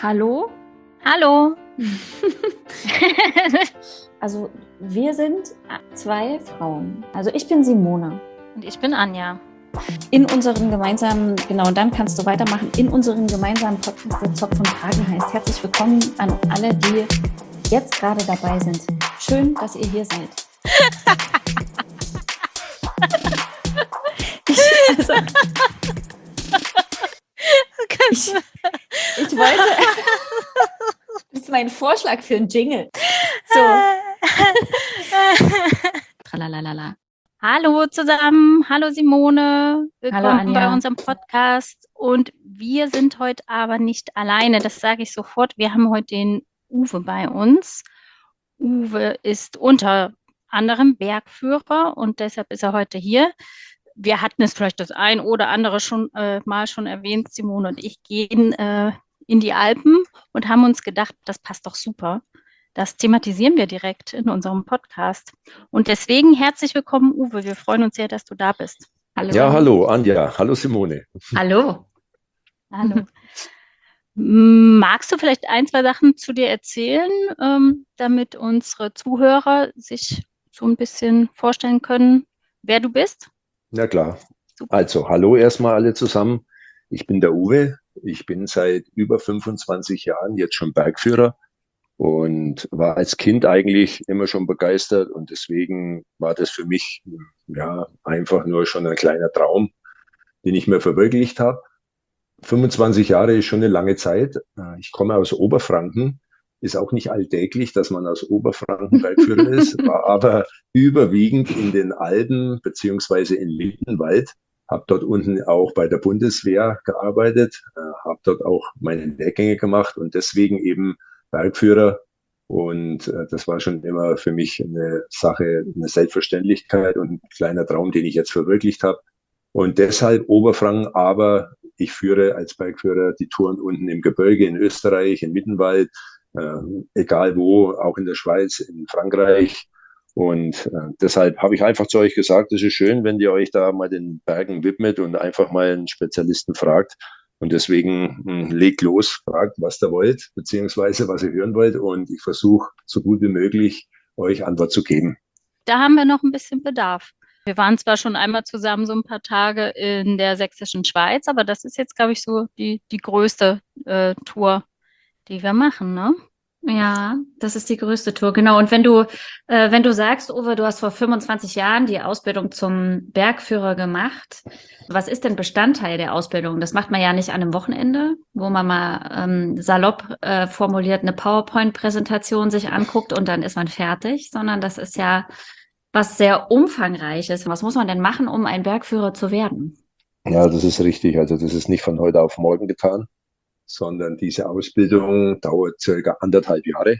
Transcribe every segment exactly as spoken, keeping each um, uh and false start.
Hallo? Hallo. Also wir sind zwei Frauen. Also ich bin Simone. Und ich bin Anja. In unserem gemeinsamen, genau, und dann kannst du weitermachen, in unserem gemeinsamen Podcast, der Zopf und Kragen heißt. Herzlich willkommen an alle, die jetzt gerade dabei sind. Schön, dass ihr hier seid. ich, also, ich, ich wollte... Das ist mein Vorschlag für einen Jingle. So. Tralalala. Hallo zusammen, hallo Simone, willkommen Hallo Anja. bei unserem Podcast. Und wir sind heute aber nicht alleine, das sage ich sofort. Wir haben heute den Uwe bei uns. Uwe ist unter anderem Bergführer und deshalb ist er heute hier. Wir hatten es vielleicht das ein oder andere schon äh, mal schon erwähnt, Simone und ich gehen äh, in die Alpen und haben uns gedacht, das passt doch super. Das thematisieren wir direkt in unserem Podcast. Und deswegen herzlich willkommen, Uwe. Wir freuen uns sehr, dass du da bist. Hallo. Ja, hallo Anja, hallo Simone. Hallo. Hallo. Magst du vielleicht ein, zwei Sachen zu dir erzählen, ähm, damit unsere Zuhörer sich so ein bisschen vorstellen können, wer du bist? Na klar. Super. Also, hallo erstmal alle zusammen. Ich bin der Uwe. Ich bin seit über fünfundzwanzig Jahren jetzt schon Bergführer und war als Kind eigentlich immer schon begeistert und deswegen war das für mich ja einfach nur schon ein kleiner Traum, den ich mir verwirklicht habe. fünfundzwanzig Jahre ist schon eine lange Zeit. Ich komme aus Oberfranken. Ist auch nicht alltäglich, dass man aus Oberfranken Bergführer ist, war aber überwiegend in den Alpen beziehungsweise in Mittenwald. Habe dort unten auch bei der Bundeswehr gearbeitet, äh, habe dort auch meine Lehrgänge gemacht und deswegen eben Bergführer. Und äh, das war schon immer für mich eine Sache, eine Selbstverständlichkeit und ein kleiner Traum, den ich jetzt verwirklicht habe. Und deshalb Oberfranken, aber ich führe als Bergführer die Touren unten im Gebirge in Österreich, in Mittenwald, äh, egal wo, auch in der Schweiz, in Frankreich. Und äh, deshalb habe ich einfach zu euch gesagt, es ist schön, wenn ihr euch da mal den Bergen widmet und einfach mal einen Spezialisten fragt. Und deswegen mh, legt los, fragt, was ihr wollt, beziehungsweise was ihr hören wollt. Und ich versuche, so gut wie möglich, euch Antwort zu geben. Da haben wir noch ein bisschen Bedarf. Wir waren zwar schon einmal zusammen so ein paar Tage in der sächsischen Schweiz, aber das ist jetzt, glaube ich, so die, die größte äh, Tour, die wir machen, ne? Ja, das ist die größte Tour, genau. Und wenn du, äh, wenn du sagst, Uwe, du hast vor fünfundzwanzig Jahren die Ausbildung zum Bergführer gemacht, was ist denn Bestandteil der Ausbildung? Das macht man ja nicht an einem Wochenende, wo man mal ähm, salopp äh, formuliert eine PowerPoint-Präsentation sich anguckt und dann ist man fertig, sondern das ist ja was sehr Umfangreiches. Was muss man denn machen, um ein Bergführer zu werden? Ja, das ist richtig. Also das ist nicht von heute auf morgen getan, sondern diese Ausbildung dauert circa anderthalb Jahre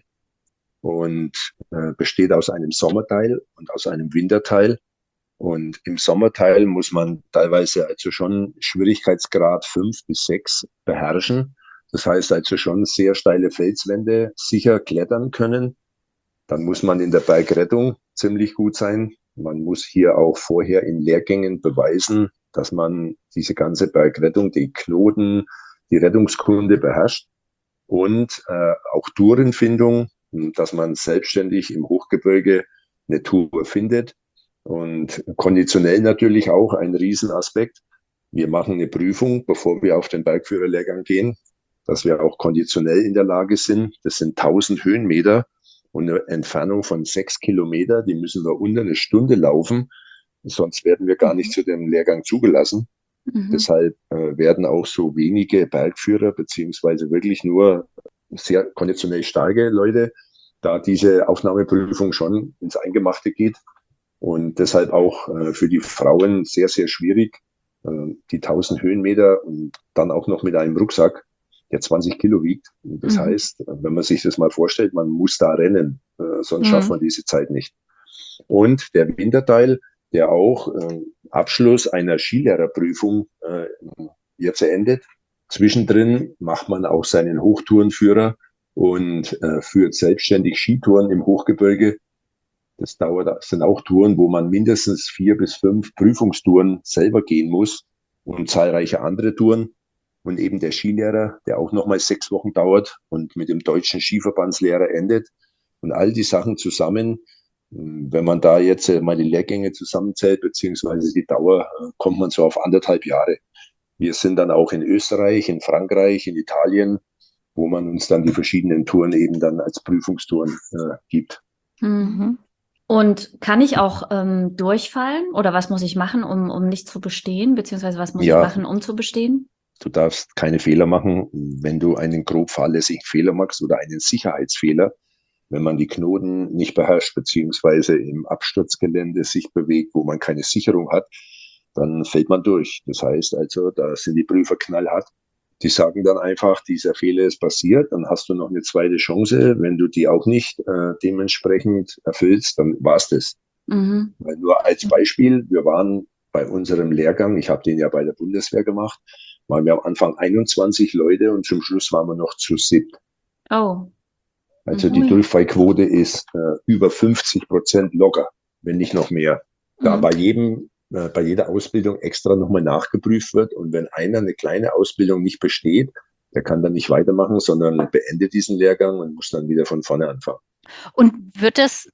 und äh, besteht aus einem Sommerteil und aus einem Winterteil. Und im Sommerteil muss man teilweise also schon Schwierigkeitsgrad fünf bis sechs beherrschen. Das heißt also schon sehr steile Felswände sicher klettern können. Dann muss man in der Bergrettung ziemlich gut sein. Man muss hier auch vorher in Lehrgängen beweisen, dass man diese ganze Bergrettung, die Knoten, die Rettungskunde beherrscht und äh, auch Tourenfindung, dass man selbstständig im Hochgebirge eine Tour findet und konditionell natürlich auch ein Riesenaspekt. Wir machen eine Prüfung, bevor wir auf den Bergführerlehrgang gehen, dass wir auch konditionell in der Lage sind. Das sind tausend Höhenmeter und eine Entfernung von sechs Kilometer, die müssen wir unter eine Stunde laufen, sonst werden wir gar nicht zu dem Lehrgang zugelassen. Mhm. Deshalb äh, werden auch so wenige Bergführer beziehungsweise wirklich nur sehr konditionell starke Leute, da diese Aufnahmeprüfung schon ins Eingemachte geht und deshalb auch äh, für die Frauen sehr, sehr schwierig, äh, die tausend Höhenmeter und dann auch noch mit einem Rucksack, der zwanzig Kilo wiegt. Das mhm. heißt, wenn man sich das mal vorstellt, man muss da rennen, äh, sonst mhm. schafft man diese Zeit nicht. Und der Winterteil, der auch äh, Abschluss einer Skilehrerprüfung äh, jetzt endet. Zwischendrin macht man auch seinen Hochtourenführer und äh, führt selbstständig Skitouren im Hochgebirge. Das dauert, das sind auch Touren, wo man mindestens vier bis fünf Prüfungstouren selber gehen muss und zahlreiche andere Touren. und eben der Skilehrer, der auch nochmal sechs Wochen dauert und mit dem deutschen Skiverbandslehrer endet. Und all die Sachen zusammen, wenn man da jetzt mal die Lehrgänge zusammenzählt, beziehungsweise die Dauer, kommt man so auf anderthalb Jahre. Wir sind dann auch in Österreich, in Frankreich, in Italien, wo man uns dann die verschiedenen Touren eben dann als Prüfungstouren äh, gibt. Mhm. Und kann ich auch ähm, durchfallen oder was muss ich machen, um, um nicht zu bestehen, beziehungsweise was muss Ja. ich machen, um zu bestehen? Du darfst keine Fehler machen. Wenn du einen grob fahrlässigen Fehler machst oder einen Sicherheitsfehler, wenn man die Knoten nicht beherrscht, beziehungsweise im Absturzgelände sich bewegt, wo man keine Sicherung hat, dann fällt man durch. Das heißt also, da sind die Prüfer knallhart. Die sagen dann einfach, dieser Fehler ist passiert, dann hast du noch eine zweite Chance. Wenn du die auch nicht äh, dementsprechend erfüllst, dann war's das. Mhm. Weil nur als Beispiel, wir waren bei unserem Lehrgang, ich habe den ja bei der Bundeswehr gemacht, waren wir am Anfang einundzwanzig Leute und zum Schluss waren wir noch zu siebt. Oh. Also Mhm. die Durchfallquote ist äh, über fünfzig Prozent locker, wenn nicht noch mehr. Da Mhm. bei jedem, äh, bei jeder Ausbildung extra nochmal nachgeprüft wird. Und wenn einer eine kleine Ausbildung nicht besteht, der kann dann nicht weitermachen, sondern beendet diesen Lehrgang und muss dann wieder von vorne anfangen. Und wird das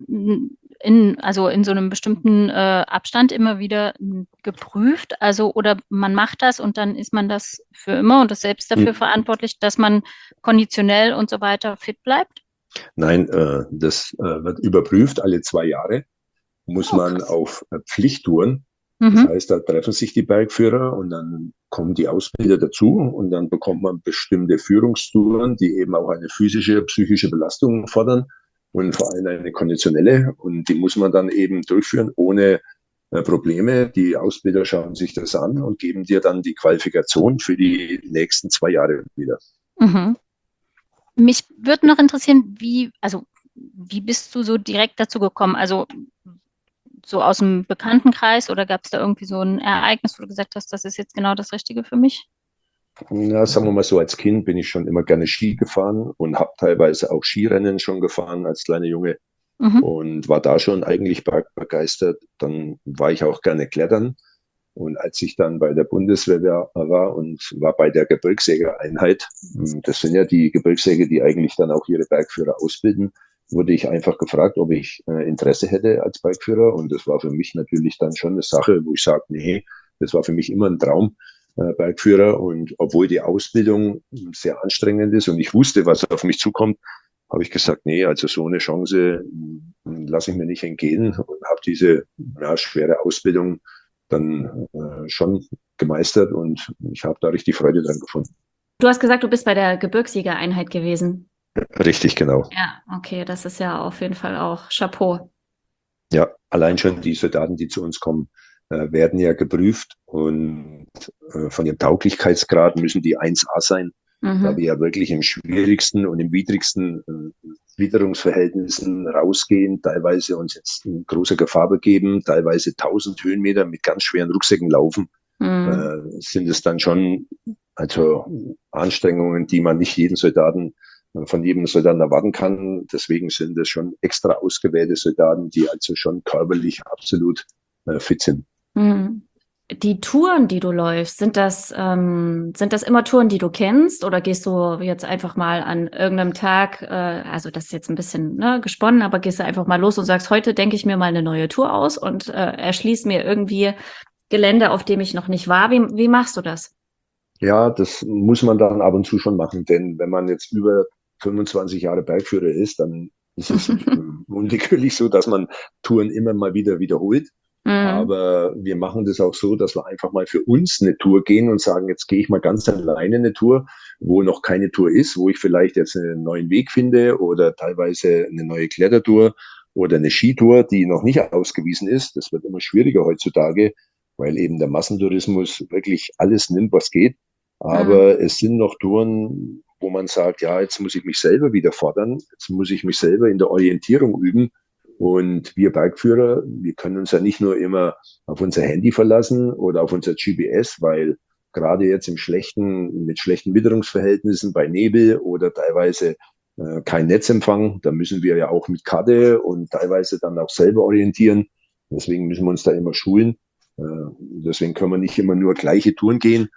in, also in so einem bestimmten äh, Abstand immer wieder m, geprüft? Also, oder man macht das und dann ist man das für immer und ist selbst dafür Hm. verantwortlich, dass man konditionell und so weiter fit bleibt? Nein, äh, das äh, wird überprüft alle zwei Jahre. Muss Oh, man krass. auf äh, Pflichttouren. Das Mhm. heißt, da treffen sich die Bergführer und dann kommen die Ausbilder dazu und dann bekommt man bestimmte Führungstouren, die eben auch eine physische, psychische Belastung fordern und vor allem eine konditionelle. Und die muss man dann eben durchführen ohne äh, Probleme. Die Ausbilder schauen sich das an und geben dir dann die Qualifikation für die nächsten zwei Jahre wieder. Mhm. Mich würde noch interessieren, wie, also wie bist du so direkt dazu gekommen? Also so aus dem Bekanntenkreis oder gab es da irgendwie so ein Ereignis, wo du gesagt hast, das ist jetzt genau das Richtige für mich? Ja, sagen wir mal so, als Kind bin ich schon immer gerne Ski gefahren und habe teilweise auch Skirennen schon gefahren als kleiner Junge Mhm. und war da schon eigentlich bergbegeistert. Dann war ich auch gerne klettern. Und als ich dann bei der Bundeswehr war und war bei der Gebirgsjägereinheit, das sind ja die Gebirgsjäger, die eigentlich dann auch ihre Bergführer ausbilden, wurde ich einfach gefragt, ob ich äh, Interesse hätte als Bergführer. Und das war für mich natürlich dann schon eine Sache, wo ich sage, nee, das war für mich immer ein Traum, äh, Bergführer. Und obwohl die Ausbildung sehr anstrengend ist und ich wusste, was auf mich zukommt, habe ich gesagt, nee, also so eine Chance lasse ich mir nicht entgehen und habe diese ja, schwere Ausbildung dann äh, schon gemeistert und ich habe da richtig Freude dran gefunden. Du hast gesagt, du bist bei der Gebirgsjägereinheit gewesen. Richtig, genau. Ja, okay, das ist ja auf jeden Fall auch Chapeau. Ja, allein schon die Soldaten, die zu uns kommen, äh, werden ja geprüft und äh, von ihrem Tauglichkeitsgrad müssen die eins A sein, Mhm. da wir ja wirklich im schwierigsten und im widrigsten äh, Witterungsverhältnissen rausgehen, teilweise uns jetzt in großer Gefahr begeben, teilweise tausend Höhenmeter mit ganz schweren Rucksäcken laufen, Mhm. äh, sind es dann schon also Anstrengungen, die man nicht jeden Soldaten von jedem Soldaten erwarten kann. Deswegen sind es schon extra ausgewählte Soldaten, die also schon körperlich absolut äh, fit sind. Mhm. Die Touren, die du läufst, sind das, ähm, sind das immer Touren, die du kennst, oder gehst du jetzt einfach mal an irgendeinem Tag, äh, also das ist jetzt ein bisschen ne, gesponnen, aber gehst du einfach mal los und sagst, heute denke ich mir mal eine neue Tour aus und äh, erschließ mir irgendwie Gelände, auf dem ich noch nicht war. Wie, wie machst du das? Ja, das muss man dann ab und zu schon machen, denn wenn man jetzt über fünfundzwanzig Jahre Bergführer ist, dann ist es unwillkürlich so, dass man Touren immer mal wieder wiederholt. Mhm. Aber wir machen das auch so, dass wir einfach mal für uns eine Tour gehen und sagen, jetzt gehe ich mal ganz alleine eine Tour, wo noch keine Tour ist, wo ich vielleicht jetzt einen neuen Weg finde oder teilweise eine neue Klettertour oder eine Skitour, die noch nicht ausgewiesen ist. Das wird immer schwieriger heutzutage, weil eben der Massentourismus wirklich alles nimmt, was geht. Aber Mhm. es sind noch Touren, wo man sagt, ja, jetzt muss ich mich selber wieder fordern, jetzt muss ich mich selber in der Orientierung üben. Und wir Bergführer, wir können uns ja nicht nur immer auf unser Handy verlassen oder auf unser G P S, weil gerade jetzt im schlechten, mit schlechten Witterungsverhältnissen bei Nebel oder teilweise äh, kein Netzempfang, da müssen wir ja auch mit Karte und teilweise dann auch selber orientieren. Deswegen müssen wir uns da immer schulen. Äh, deswegen können wir nicht immer nur gleiche Touren gehen.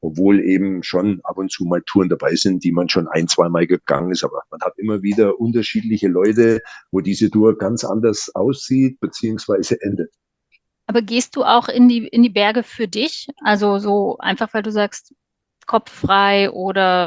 obwohl eben schon ab und zu mal Touren dabei sind, die man schon ein, zwei Mal gegangen ist. Aber man hat immer wieder unterschiedliche Leute, wo diese Tour ganz anders aussieht beziehungsweise endet. Aber gehst du auch in die, in die Berge für dich? Also so einfach, weil du sagst, Kopf frei oder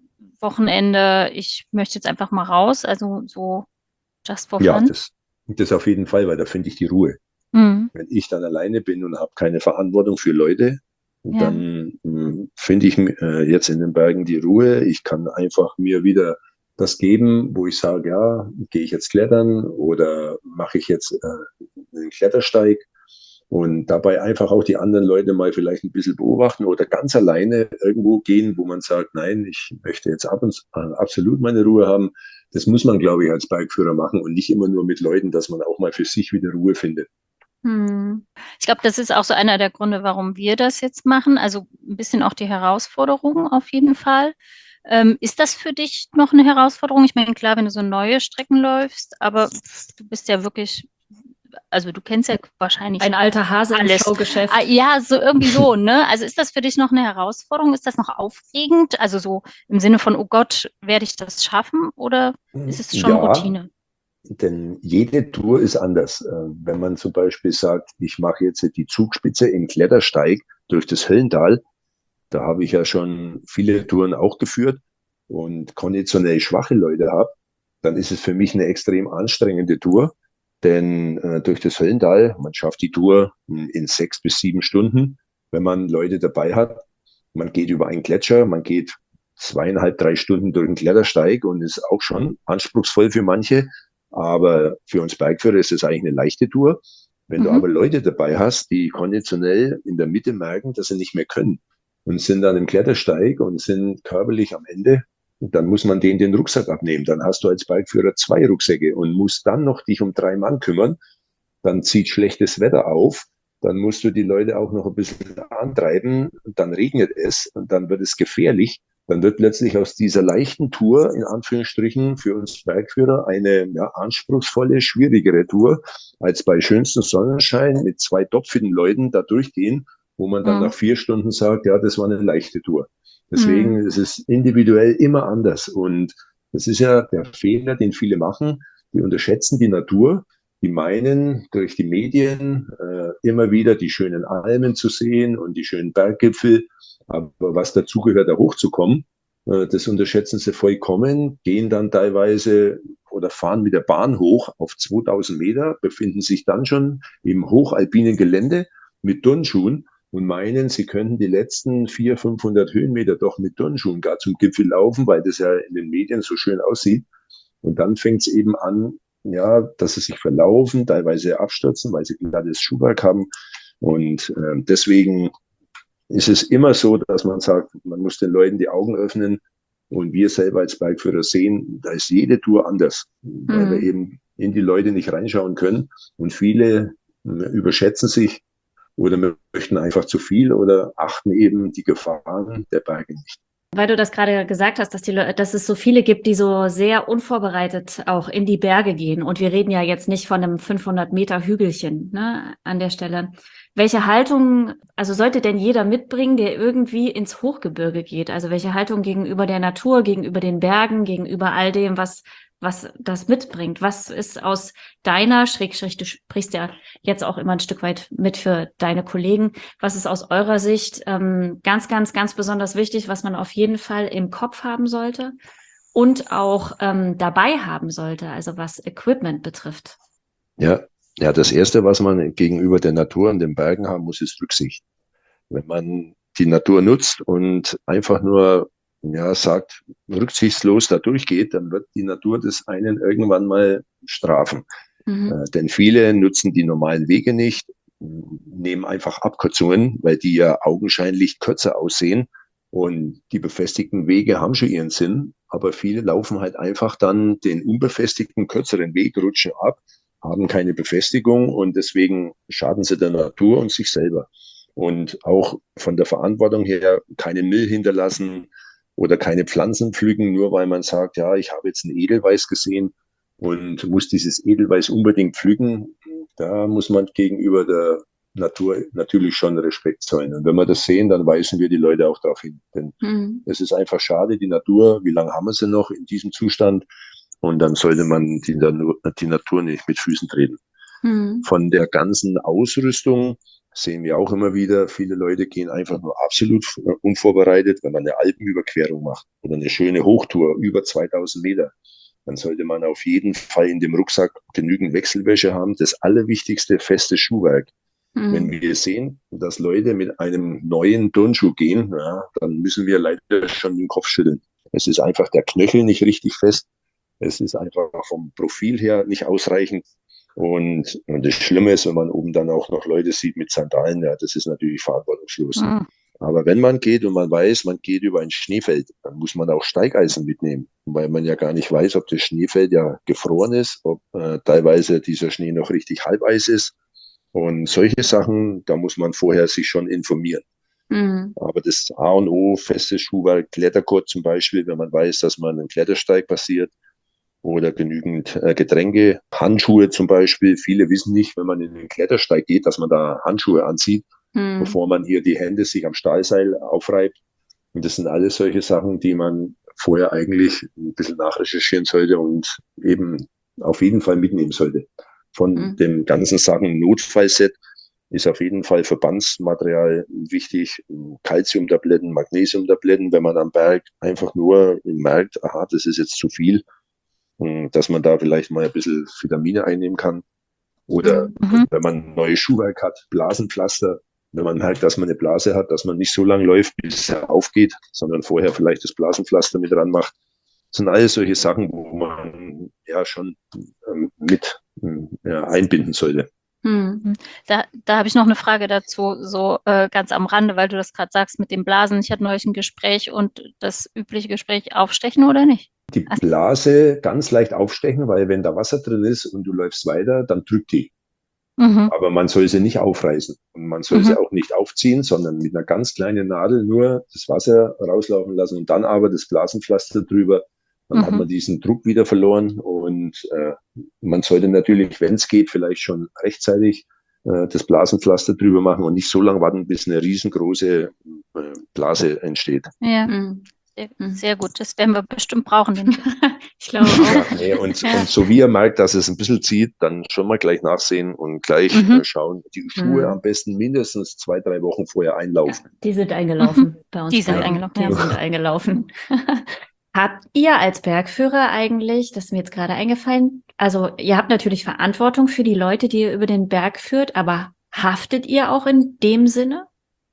Wochenende, ich möchte jetzt einfach mal raus, also so just for Ja, fun? das, das auf jeden Fall, weil da finde ich die Ruhe. Mhm. Wenn ich dann alleine bin und habe keine Verantwortung für Leute, Ja. dann mh, finde ich äh, jetzt in den Bergen die Ruhe. Ich kann einfach mir wieder das geben, wo ich sage, ja, gehe ich jetzt klettern oder mache ich jetzt äh, einen Klettersteig und dabei einfach auch die anderen Leute mal vielleicht ein bisschen beobachten oder ganz alleine irgendwo gehen, wo man sagt, nein, ich möchte jetzt ab und äh, absolut meine Ruhe haben. Das muss man, glaube ich, als Bikeführer machen und nicht immer nur mit Leuten, dass man auch mal für sich wieder Ruhe findet. Hm. Ich glaube, das ist auch so einer der Gründe, warum wir das jetzt machen. Also ein bisschen auch die Herausforderung auf jeden Fall. Ähm, ist das für dich noch eine Herausforderung? Ich meine, klar, wenn du so neue Strecken läufst, aber du bist ja wirklich, also du kennst ja wahrscheinlich Ein alter Hase im alles. Showgeschäft. Ah, ja, so irgendwie so, ne? Also ist das für dich noch eine Herausforderung? Ist das noch aufregend? Also so im Sinne von, oh Gott, werde ich das schaffen? Oder ist es schon Ja, Routine? denn jede Tour ist anders. Äh, Wenn man zum Beispiel sagt, ich mache jetzt die Zugspitze im Klettersteig durch das Höllental, da habe ich ja schon viele Touren auch geführt und konditionell schwache Leute habe, dann ist es für mich eine extrem anstrengende Tour. Denn äh, durch das Höllental, man schafft die Tour in, in sechs bis sieben Stunden, wenn man Leute dabei hat. Man geht über einen Gletscher, man geht zweieinhalb, drei Stunden durch den Klettersteig und ist auch schon anspruchsvoll für manche. Aber für uns Bikeführer ist es eigentlich eine leichte Tour. Wenn du Mhm. aber Leute dabei hast, die konditionell in der Mitte merken, dass sie nicht mehr können und sind dann im Klettersteig und sind körperlich am Ende, dann muss man denen den Rucksack abnehmen. Dann hast du als Bikeführer zwei Rucksäcke und musst dann noch dich um drei Mann kümmern. Dann zieht schlechtes Wetter auf. Dann musst du die Leute auch noch ein bisschen antreiben. Dann regnet es und dann wird es gefährlich. Dann wird plötzlich aus dieser leichten Tour, in Anführungsstrichen, für uns Bergführer eine ja, anspruchsvolle, schwierigere Tour, als bei schönstem Sonnenschein mit zwei topfitten Leuten da durchgehen, wo man dann Mhm. nach vier Stunden sagt, ja, das war eine leichte Tour. Mhm. Deswegen ist es individuell immer anders. Und das ist ja der Fehler, den viele machen. Die unterschätzen die Natur. Die meinen, durch die Medien äh, immer wieder die schönen Almen zu sehen und die schönen Berggipfel. Aber was dazugehört, da hochzukommen, äh, das unterschätzen sie vollkommen, gehen dann teilweise oder fahren mit der Bahn hoch auf zweitausend Meter, befinden sich dann schon im hochalpinen Gelände mit Turnschuhen und meinen, sie könnten die letzten vierhundert, fünfhundert Höhenmeter doch mit Turnschuhen gar zum Gipfel laufen, weil das ja in den Medien so schön aussieht. Und dann fängt es eben an, ja, dass sie sich verlaufen, teilweise abstürzen, weil sie glattes Schuhwerk haben. Und äh, deswegen ist es immer so, dass man sagt, man muss den Leuten die Augen öffnen. Und wir selber als Bikeführer sehen, da ist jede Tour anders, weil wir Mhm. eben in die Leute nicht reinschauen können. Und viele äh, überschätzen sich oder möchten einfach zu viel oder achten eben die Gefahren der Berge nicht. Weil du das gerade gesagt hast, dass, die, Le- dass es so viele gibt, die so sehr unvorbereitet auch in die Berge gehen. Und wir reden ja jetzt nicht von einem fünfhundert Meter Hügelchen, ne, an der Stelle. Welche Haltung, also sollte denn jeder mitbringen, der irgendwie ins Hochgebirge geht? Also welche Haltung gegenüber der Natur, gegenüber den Bergen, gegenüber all dem, was, was das mitbringt? Was ist aus deiner, Schrägstrich, du sprichst ja jetzt auch immer ein Stück weit mit für deine Kollegen, was ist aus eurer Sicht ähm, ganz, ganz, ganz besonders wichtig, was man auf jeden Fall im Kopf haben sollte und auch ähm, dabei haben sollte, also was Equipment betrifft? Ja, ja, das Erste, was man gegenüber der Natur und den Bergen haben muss, ist Rücksicht. Wenn man die Natur nutzt und einfach nur, ja, sagt, rücksichtslos da durchgeht, dann wird die Natur das einen irgendwann mal strafen. Mhm. Äh, denn viele nutzen die normalen Wege nicht, nehmen einfach Abkürzungen, weil die ja augenscheinlich kürzer aussehen. Und die befestigten Wege haben schon ihren Sinn, aber viele laufen halt einfach dann den unbefestigten, kürzeren Weg, rutschen ab, haben keine Befestigung und deswegen schaden sie der Natur und sich selber. Und auch von der Verantwortung her keinen Müll hinterlassen oder keine Pflanzen pflücken, nur weil man sagt, ja, ich habe jetzt ein Edelweiß gesehen und muss dieses Edelweiß unbedingt pflücken. Da muss man gegenüber der Natur natürlich schon Respekt zollen. Und wenn wir das sehen, dann weisen wir die Leute auch darauf hin. Denn Mhm. es ist einfach schade, die Natur, wie lange haben wir sie noch in diesem Zustand? Und dann sollte man die, die Natur nicht mit Füßen treten. Mhm. Von der ganzen Ausrüstung sehen wir auch immer wieder, viele Leute gehen einfach nur absolut unvorbereitet. Wenn man eine Alpenüberquerung macht oder eine schöne Hochtour über zweitausend Meter, dann sollte man auf jeden Fall in dem Rucksack genügend Wechselwäsche haben. Das Allerwichtigste, festes Schuhwerk. Mhm. Wenn wir sehen, dass Leute mit einem neuen Turnschuh gehen, ja, dann müssen wir leider schon den Kopf schütteln. Es ist einfach der Knöchel nicht richtig fest. Es ist einfach vom Profil her nicht ausreichend. Und, und das Schlimme ist, wenn man oben dann auch noch Leute sieht mit Sandalen, ja, das ist natürlich verantwortungslos. Mhm. Aber wenn man geht und man weiß, man geht über ein Schneefeld, dann muss man auch Steigeisen mitnehmen, weil man ja gar nicht weiß, ob das Schneefeld ja gefroren ist, ob äh, teilweise dieser Schnee noch richtig Halbeis ist. Und solche Sachen, da muss man vorher sich schon informieren. Mhm. Aber das A und O, festes Schuhwerk, Klettergurt zum Beispiel, wenn man weiß, dass man einen Klettersteig passiert, oder genügend äh, Getränke, Handschuhe zum Beispiel. Viele wissen nicht, wenn man in den Klettersteig geht, dass man da Handschuhe anzieht, Mhm. bevor man hier die Hände sich am Stahlseil aufreibt. Und das sind alles solche Sachen, die man vorher eigentlich ein bisschen nachrecherchieren sollte und eben auf jeden Fall mitnehmen sollte. Von Mhm. dem ganzen Sachen Notfallset ist auf jeden Fall Verbandsmaterial wichtig, Calciumtabletten, Magnesiumtabletten, wenn man am Berg einfach nur merkt, aha, das ist jetzt zu viel, dass man da vielleicht mal ein bisschen Vitamine einnehmen kann. Oder Mhm. wenn man neues Schuhwerk hat, Blasenpflaster, wenn man merkt, dass man eine Blase hat, dass man nicht so lange läuft, bis er aufgeht, sondern vorher vielleicht das Blasenpflaster mit dran macht. Das sind alles solche Sachen, wo man ja schon ähm, mit ja, einbinden sollte. Mhm. Da, da habe ich noch eine Frage dazu, so äh, ganz am Rande, weil du das gerade sagst mit den Blasen. Ich hatte neulich ein Gespräch und das übliche Gespräch, aufstechen oder nicht? Die Also, Blase ganz leicht aufstechen, weil wenn da Wasser drin ist und du läufst weiter, dann drückt die. mhm. Aber man soll sie nicht aufreißen und man soll Mhm. sie auch nicht aufziehen, sondern mit einer ganz kleinen Nadel nur das Wasser rauslaufen lassen und dann aber das Blasenpflaster drüber. Dann Mhm. hat man diesen Druck wieder verloren und äh, man sollte natürlich, wenn es geht, vielleicht schon rechtzeitig äh, das Blasenpflaster drüber machen und nicht so lange warten, bis eine riesengroße äh, Blase entsteht. Ja, Mhm. sehr, Mhm. sehr gut. Das werden wir bestimmt brauchen. Den Tipp. Ich glaube auch. Ja, nee, und, und so wie ihr merkt, dass es ein bisschen zieht, dann schon mal gleich nachsehen und gleich Mhm. äh, schauen, die Schuhe Mhm. am besten mindestens zwei, drei Wochen vorher einlaufen. Die sind eingelaufen Mhm. bei uns Die sind beiden. eingelaufen, Die ja. sind eingelaufen. Habt ihr als Bergführer eigentlich, das ist mir jetzt gerade eingefallen, also ihr habt natürlich Verantwortung für die Leute, die ihr über den Berg führt, aber haftet ihr auch in dem Sinne?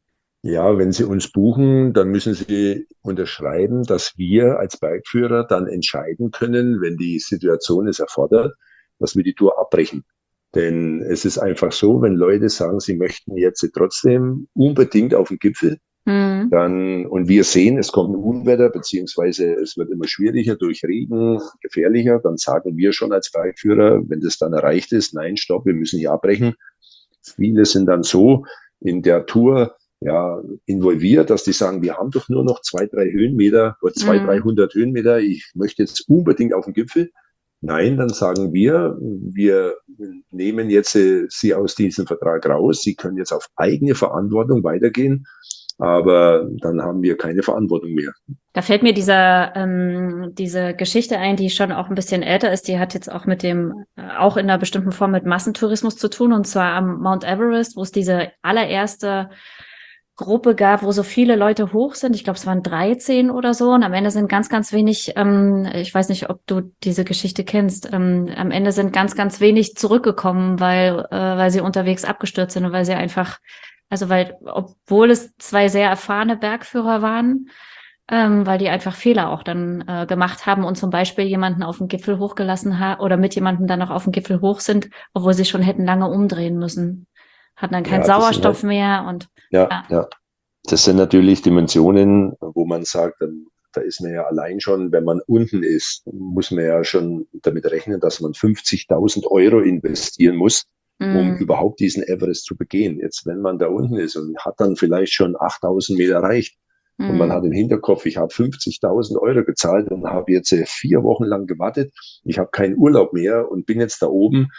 Ja, wenn Sie uns buchen, dann müssen Sie unterschreiben, dass wir als Bergführer dann entscheiden können, wenn die Situation es erfordert, dass wir die Tour abbrechen. Denn es ist einfach so, wenn Leute sagen, sie möchten jetzt trotzdem unbedingt auf den Gipfel, Hm. dann, und wir sehen, es kommt ein Unwetter, beziehungsweise es wird immer schwieriger durch Regen, gefährlicher, dann sagen wir schon als Bergführer, wenn das dann erreicht ist, nein, stopp, wir müssen hier abbrechen. Viele sind dann so in der Tour ja, involviert, dass die sagen, wir haben doch nur noch zwei, drei Höhenmeter oder zwei, Hm. dreihundert Höhenmeter, ich möchte jetzt unbedingt auf den Gipfel. Nein, dann sagen wir, wir nehmen jetzt äh, Sie aus diesem Vertrag raus, Sie können jetzt auf eigene Verantwortung weitergehen, aber dann haben wir keine Verantwortung mehr. Da fällt mir dieser, ähm, diese Geschichte ein, die schon auch ein bisschen älter ist. Die hat jetzt auch mit dem, äh, auch in einer bestimmten Form mit Massentourismus zu tun. Und zwar am Mount Everest, wo es diese allererste Gruppe gab, wo so viele Leute hoch sind. Ich glaube, es waren dreizehn oder so. Und am Ende sind ganz, ganz wenig, ähm, ich weiß nicht, ob du diese Geschichte kennst, ähm, am Ende sind ganz, ganz wenig zurückgekommen, weil, äh, weil sie unterwegs abgestürzt sind und weil sie einfach, also weil, obwohl es zwei sehr erfahrene Bergführer waren, ähm, weil die einfach Fehler auch dann äh, gemacht haben und zum Beispiel jemanden auf den Gipfel hochgelassen haben oder mit jemandem dann noch auf den Gipfel hoch sind, obwohl sie schon hätten lange umdrehen müssen. Hatten dann keinen Ja, das sind Sauerstoff halt, mehr und ja, ja. ja. Das sind natürlich Dimensionen, wo man sagt, dann, da ist man ja allein schon, wenn man unten ist, muss man ja schon damit rechnen, dass man fünfzigtausend Euro investieren muss, um Mm. überhaupt diesen Everest zu begehen. Jetzt, wenn man da unten ist und hat dann vielleicht schon achttausend Meter erreicht und man Mm. hat im Hinterkopf, ich habe fünfzigtausend Euro gezahlt und habe jetzt äh, vier Wochen lang gewartet, ich habe keinen Urlaub mehr und bin jetzt da oben,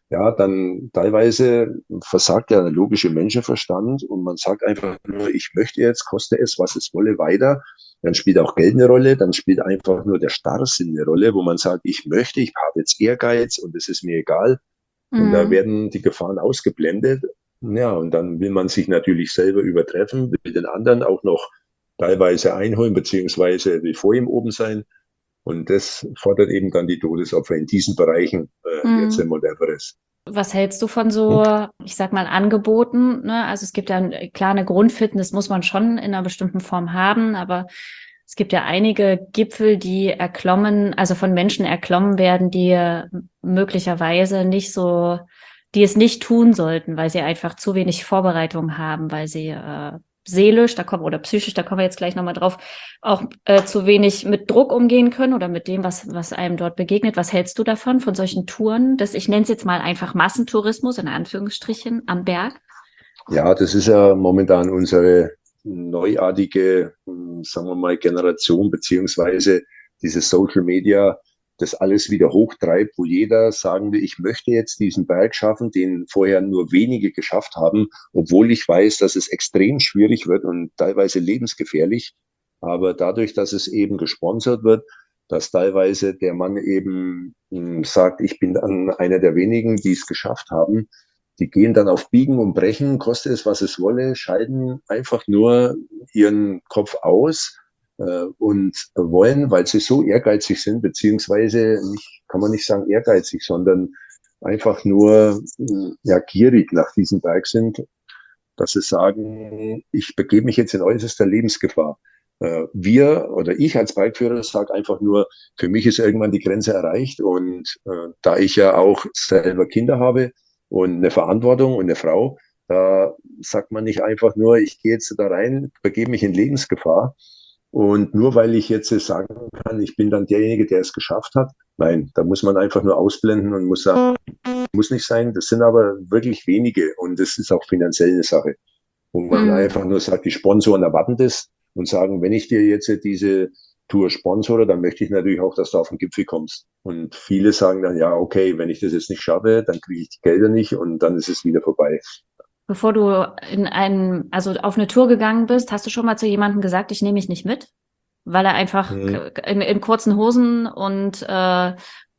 ja, dann teilweise versagt der logische Menschenverstand und man sagt einfach nur, ich möchte jetzt, koste es, was es wolle, weiter. Dann spielt auch Geld eine Rolle, dann spielt einfach nur der Starrsinn eine Rolle, wo man sagt, ich möchte, ich habe jetzt Ehrgeiz und es ist mir egal. Und da Mhm. werden die Gefahren ausgeblendet. Ja, und dann will man sich natürlich selber übertreffen, will den anderen auch noch teilweise einholen, beziehungsweise will vor ihm oben sein. Und das fordert eben dann die Todesopfer in diesen Bereichen, äh, jetzt Mhm. im Mount Everest. Was hältst du von Hm? so, ich sag mal, Angeboten, ne? Also es gibt ja ein- klar eine Grundfitness muss man schon in einer bestimmten Form haben, aber es gibt ja einige Gipfel, die erklommen, also von Menschen erklommen werden, die äh, möglicherweise nicht so, die es nicht tun sollten, weil sie einfach zu wenig Vorbereitung haben, weil sie äh, seelisch, da kommen oder psychisch, da kommen wir jetzt gleich nochmal drauf, auch äh, zu wenig mit Druck umgehen können oder mit dem, was, was einem dort begegnet. Was hältst du davon, von solchen Touren? Das, ich nenne es jetzt mal einfach Massentourismus in Anführungsstrichen am Berg. Ja, das ist ja momentan unsere neuartige, hm, sagen wir mal, Generation, beziehungsweise dieses Social Media, das alles wieder hochtreibt, wo jeder sagen will, ich möchte jetzt diesen Berg schaffen, den vorher nur wenige geschafft haben, obwohl ich weiß, dass es extrem schwierig wird und teilweise lebensgefährlich. Aber dadurch, dass es eben gesponsert wird, dass teilweise der Mann eben hm, sagt, ich bin dann einer der wenigen, die es geschafft haben, die gehen dann auf Biegen und Brechen, koste es, was es wolle, schalten einfach nur ihren Kopf aus äh, und wollen, weil sie so ehrgeizig sind, beziehungsweise nicht, kann man nicht sagen ehrgeizig, sondern einfach nur äh, ja, gierig nach diesem Berg sind, dass sie sagen, ich begebe mich jetzt in äußerster Lebensgefahr. Äh, wir oder ich als Bikeführer sage einfach nur, für mich ist irgendwann die Grenze erreicht und äh, da ich ja auch selber Kinder habe und eine Verantwortung und eine Frau, da sagt man nicht einfach nur, ich gehe jetzt da rein, begebe mich in Lebensgefahr und nur weil ich jetzt sagen kann, ich bin dann derjenige, der es geschafft hat. Nein, da muss man einfach nur ausblenden und muss sagen, muss nicht sein. Das sind aber wirklich wenige und das ist auch finanziell eine Sache, wo man Mhm. einfach nur sagt, die Sponsoren erwarten das und sagen, wenn ich dir jetzt diese Tour sponsore, dann möchte ich natürlich auch, dass du auf den Gipfel kommst. Und viele sagen dann, ja, okay, wenn ich das jetzt nicht schaffe, dann kriege ich die Gelder nicht und dann ist es wieder vorbei. Bevor du in einen, also auf eine Tour gegangen bist, hast du schon mal zu jemandem gesagt, ich nehme mich nicht mit? Weil er einfach Hm. in, in kurzen Hosen und äh,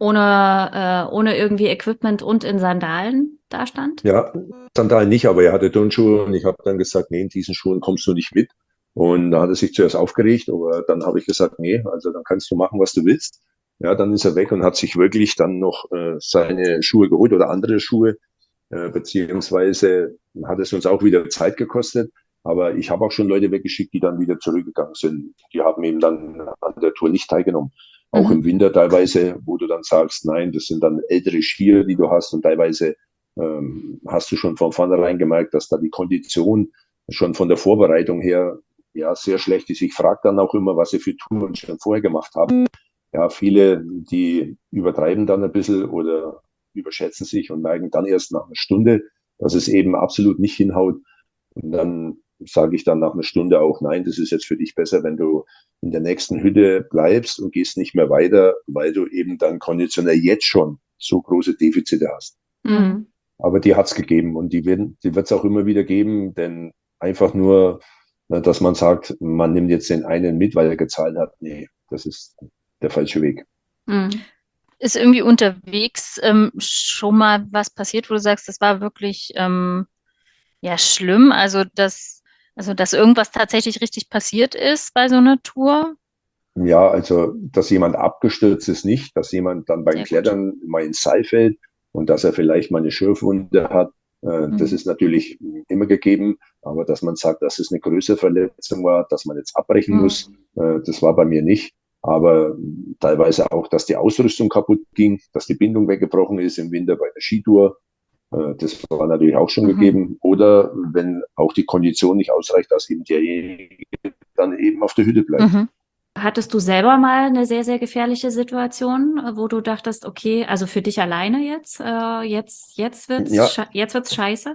ohne, äh, ohne irgendwie Equipment und in Sandalen dastand? Ja, Sandalen nicht, aber er hatte Turnschuhe und ich habe dann gesagt, nee, in diesen Schuhen kommst du nicht mit. Und da hat er sich zuerst aufgeregt, aber dann habe ich gesagt, nee, also dann kannst du machen, was du willst. Ja, dann ist er weg und hat sich wirklich dann noch äh, seine Schuhe geholt oder andere Schuhe, äh, beziehungsweise hat es uns auch wieder Zeit gekostet. Aber ich habe auch schon Leute weggeschickt, die dann wieder zurückgegangen sind. Die haben eben dann an der Tour nicht teilgenommen. Auch im Mhm. Winter teilweise, wo du dann sagst, nein, das sind dann ältere Skier, die du hast und teilweise ähm, hast du schon von vornherein gemerkt, dass da die Kondition schon von der Vorbereitung her ja sehr schlecht ist. Ich frage dann auch immer, was sie für Touren schon vorher gemacht haben. Ja, viele, die übertreiben dann ein bisschen oder überschätzen sich und merken dann erst nach einer Stunde, dass es eben absolut nicht hinhaut. Und dann sage ich dann nach einer Stunde auch, nein, das ist jetzt für dich besser, wenn du in der nächsten Hütte bleibst und gehst nicht mehr weiter, weil du eben dann konditionell jetzt schon so große Defizite hast. Mhm. Aber die hat's gegeben und die werden, die wird's auch immer wieder geben, denn einfach nur, äh, dass man sagt, man nimmt jetzt den einen mit, weil er gezahlt hat, nee, das ist der falsche Weg. Mhm. Ist irgendwie unterwegs ähm, schon mal was passiert, wo du sagst, das war wirklich ähm, ja schlimm? Also dass, also dass irgendwas tatsächlich richtig passiert ist bei so einer Tour? Ja, also, dass jemand abgestürzt ist nicht, dass jemand dann beim Sehr gut. Klettern mal ins Seil fällt und dass er vielleicht mal eine Schürfwunde hat, äh, das Mhm. ist natürlich immer gegeben. Aber dass man sagt, dass es eine größere Verletzung war, dass man jetzt abbrechen muss, äh, das war bei mir nicht. Aber teilweise auch, dass die Ausrüstung kaputt ging, dass die Bindung weggebrochen ist im Winter bei der Skitour. Äh, das war natürlich auch schon Mhm. gegeben. Oder wenn auch die Kondition nicht ausreicht, dass eben derjenige dann eben auf der Hütte bleibt. Mhm. Hattest du selber mal eine sehr, sehr gefährliche Situation, äh, wo du dachtest, okay, also für dich alleine jetzt, äh, jetzt, jetzt wird's, Ja, sche- jetzt wird's scheiße,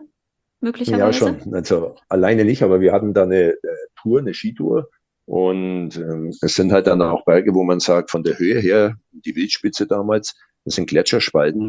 ja, möglicherweise? schon. Also alleine nicht, aber wir hatten da eine äh, Tour, eine Skitour. Und ähm, es sind halt dann auch Berge, wo man sagt, von der Höhe her, die Wildspitze damals, das sind Gletscherspalten.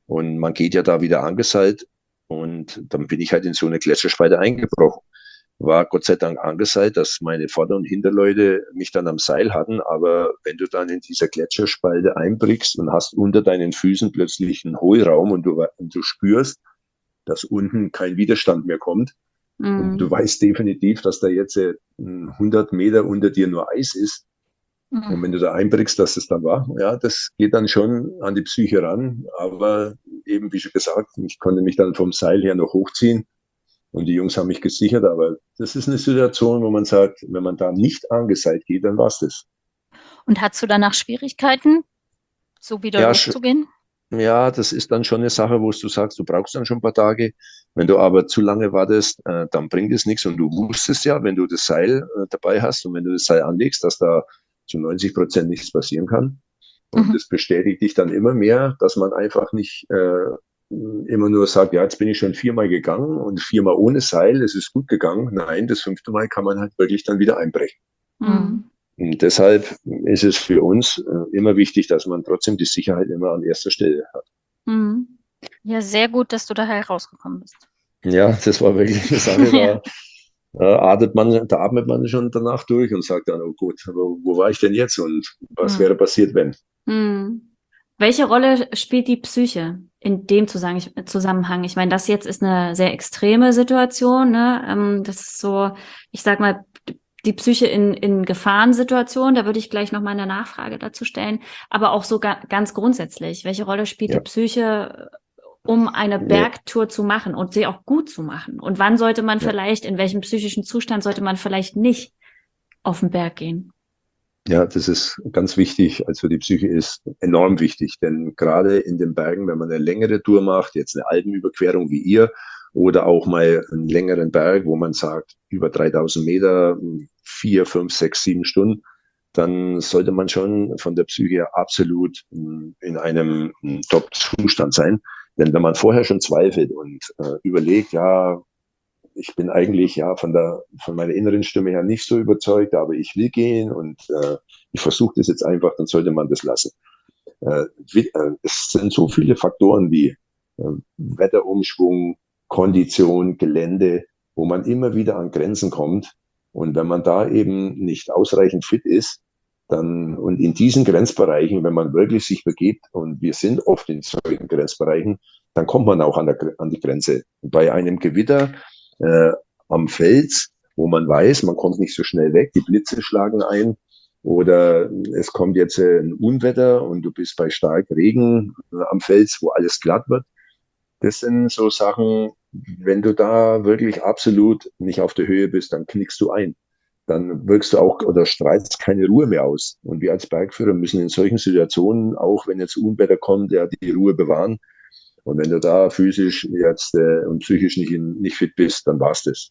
Und man geht ja da wieder angeseilt. Und dann bin ich halt in so eine Gletscherspalte eingebrochen. War Gott sei Dank angeseilt, dass meine Vorder- und Hinterleute mich dann am Seil hatten. Aber wenn du dann in dieser Gletscherspalte einbrichst und hast unter deinen Füßen plötzlich einen Hohlraum und du, und du spürst, dass unten kein Widerstand mehr kommt, und du Mhm. weißt definitiv, dass da jetzt äh, hundert Meter unter dir nur Eis ist. Und wenn du da einbrichst, dass es dann war, ja, das geht dann schon an die Psyche ran. Aber eben, wie schon gesagt, ich konnte mich dann vom Seil her noch hochziehen und die Jungs haben mich gesichert. Aber das ist eine Situation, wo man sagt, wenn man da nicht angeseilt geht, dann war's das. Und hast du danach Schwierigkeiten, so wieder Ja, sch- loszugehen? ja, das ist dann schon eine Sache, wo du sagst, du brauchst dann schon ein paar Tage. Wenn du aber zu lange wartest, äh, dann bringt es nichts. Und du wusstest ja, wenn du das Seil äh, dabei hast und wenn du das Seil anlegst, dass da zu neunzig Prozent nichts passieren kann. Und Mhm. das bestätigt dich dann immer mehr, dass man einfach nicht äh, immer nur sagt, ja, jetzt bin ich schon viermal gegangen und viermal ohne Seil, es ist gut gegangen. Nein, das fünfte Mal kann man halt wirklich dann wieder einbrechen. Mhm. Und deshalb ist es für uns äh, immer wichtig, dass man trotzdem die Sicherheit immer an erster Stelle hat. Mhm. Ja, sehr gut, dass du da herausgekommen bist. Ja, das war wirklich eine Sache, Ja. da äh, atmet man, da atmet man schon danach durch und sagt dann, oh gut, aber wo war ich denn jetzt und was Mhm. wäre passiert, wenn? Mhm. Welche Rolle spielt die Psyche in dem Zusammen- Zusammenhang? Ich meine, das jetzt ist eine sehr extreme Situation, ne? Ähm, das ist so, ich sag mal, die Psyche in, in Gefahrensituationen, da würde ich gleich noch mal eine Nachfrage dazu stellen, aber auch so ga ganz grundsätzlich. Welche Rolle spielt die Ja, Psyche, um eine nee, Bergtour zu machen und sie auch gut zu machen? Und wann sollte man ja. vielleicht, in welchem psychischen Zustand sollte man vielleicht nicht auf den Berg gehen? Ja, das ist ganz wichtig. Also die Psyche ist enorm wichtig, denn gerade in den Bergen, wenn man eine längere Tour macht, jetzt eine Alpenüberquerung wie ihr oder auch mal einen längeren Berg, wo man sagt, über dreitausend Meter, vier, fünf, sechs, sieben Stunden, dann sollte man schon von der Psyche her absolut in einem Top-Zustand sein. Denn wenn man vorher schon zweifelt und äh, überlegt, ja, ich bin eigentlich ja von der von meiner inneren Stimme her nicht so überzeugt, aber ich will gehen und äh, ich versuche das jetzt einfach, dann sollte man das lassen. Äh, wie, äh, es sind so viele Faktoren wie äh, Wetterumschwung, Kondition, Gelände, wo man immer wieder an Grenzen kommt. Und wenn man da eben nicht ausreichend fit ist, dann und in diesen Grenzbereichen, wenn man wirklich sich begibt, und wir sind oft in solchen Grenzbereichen, dann kommt man auch an, der, an die Grenze. Bei einem Gewitter äh, am Fels, wo man weiß, man kommt nicht so schnell weg, die Blitze schlagen ein, oder es kommt jetzt äh, ein Unwetter und du bist bei stark Regen äh, am Fels, wo alles glatt wird. Das sind so Sachen, wenn du da wirklich absolut nicht auf der Höhe bist, dann knickst du ein. Dann wirkst du auch oder strahlst keine Ruhe mehr aus. Und wir als Bergführer müssen in solchen Situationen, auch wenn jetzt Unwetter kommt, ja, die Ruhe bewahren. Und wenn du da physisch jetzt äh, und psychisch nicht, in, nicht fit bist, dann war's das.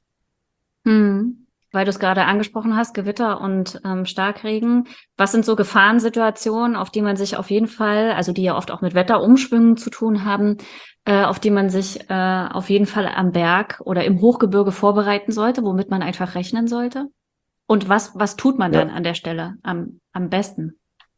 Hm. Weil du es gerade angesprochen hast, Gewitter und ähm, Starkregen. Was sind so Gefahrensituationen, auf die man sich auf jeden Fall, also die ja oft auch mit Wetterumschwüngen zu tun haben, äh, auf die man sich äh, auf jeden Fall am Berg oder im Hochgebirge vorbereiten sollte, womit man einfach rechnen sollte? Und was, was tut man dann Ja, an der Stelle am, am besten?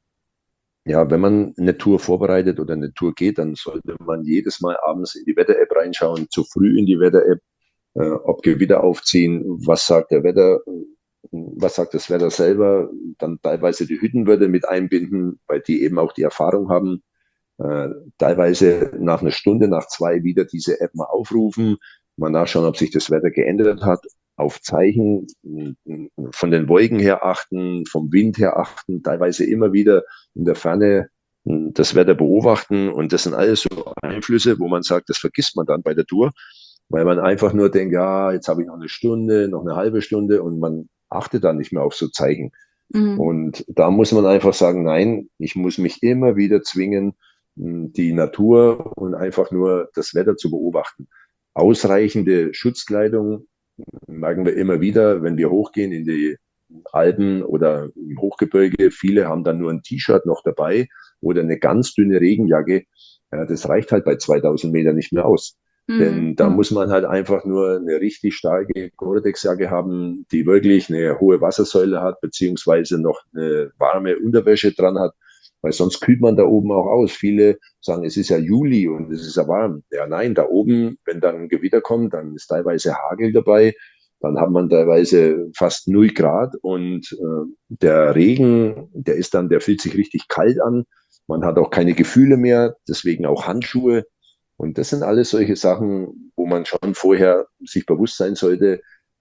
ja, wenn man eine Tour vorbereitet oder eine Tour geht, dann sollte man jedes Mal abends in die Wetter-App reinschauen, zu früh in die Wetter-App, äh, ob Gewitter aufziehen, was sagt der Wetter, was sagt das Wetter selber, dann teilweise die Hüttenwirte mit einbinden, weil die eben auch die Erfahrung haben, äh, teilweise nach einer Stunde, nach zwei wieder diese App mal aufrufen, mal nachschauen, ob sich das Wetter geändert hat, auf Zeichen von den Wolken her achten, vom Wind her achten, teilweise immer wieder in der Ferne das Wetter beobachten. Und das sind alles so Einflüsse, wo man sagt, das vergisst man dann bei der Tour, weil man einfach nur denkt, ja, jetzt habe ich noch eine Stunde, noch eine halbe Stunde und man achtet dann nicht mehr auf so Zeichen. Mhm. Und da muss man einfach sagen, nein, ich muss mich immer wieder zwingen, die Natur und einfach nur das Wetter zu beobachten. Ausreichende Schutzkleidung merken wir immer wieder, wenn wir hochgehen in die Alpen oder im Hochgebirge. Viele haben dann nur ein T-Shirt noch dabei oder eine ganz dünne Regenjacke. Ja, das reicht halt bei zweitausend Metern nicht mehr aus. Denn Mhm. da muss man halt einfach nur eine richtig starke Gore-Tex-Jacke haben, die wirklich eine hohe Wassersäule hat, beziehungsweise noch eine warme Unterwäsche dran hat. weil sonst kühlt man da oben auch aus. Viele sagen, es ist ja Juli und es ist ja warm. Ja, nein, da oben, wenn dann ein Gewitter kommt, dann ist teilweise Hagel dabei, dann hat man teilweise fast null Grad und äh, der Regen, der ist dann, der fühlt sich richtig kalt an. Man hat auch keine Gefühle mehr, deswegen auch Handschuhe. Und das sind alles solche Sachen, wo man schon vorher sich bewusst sein sollte,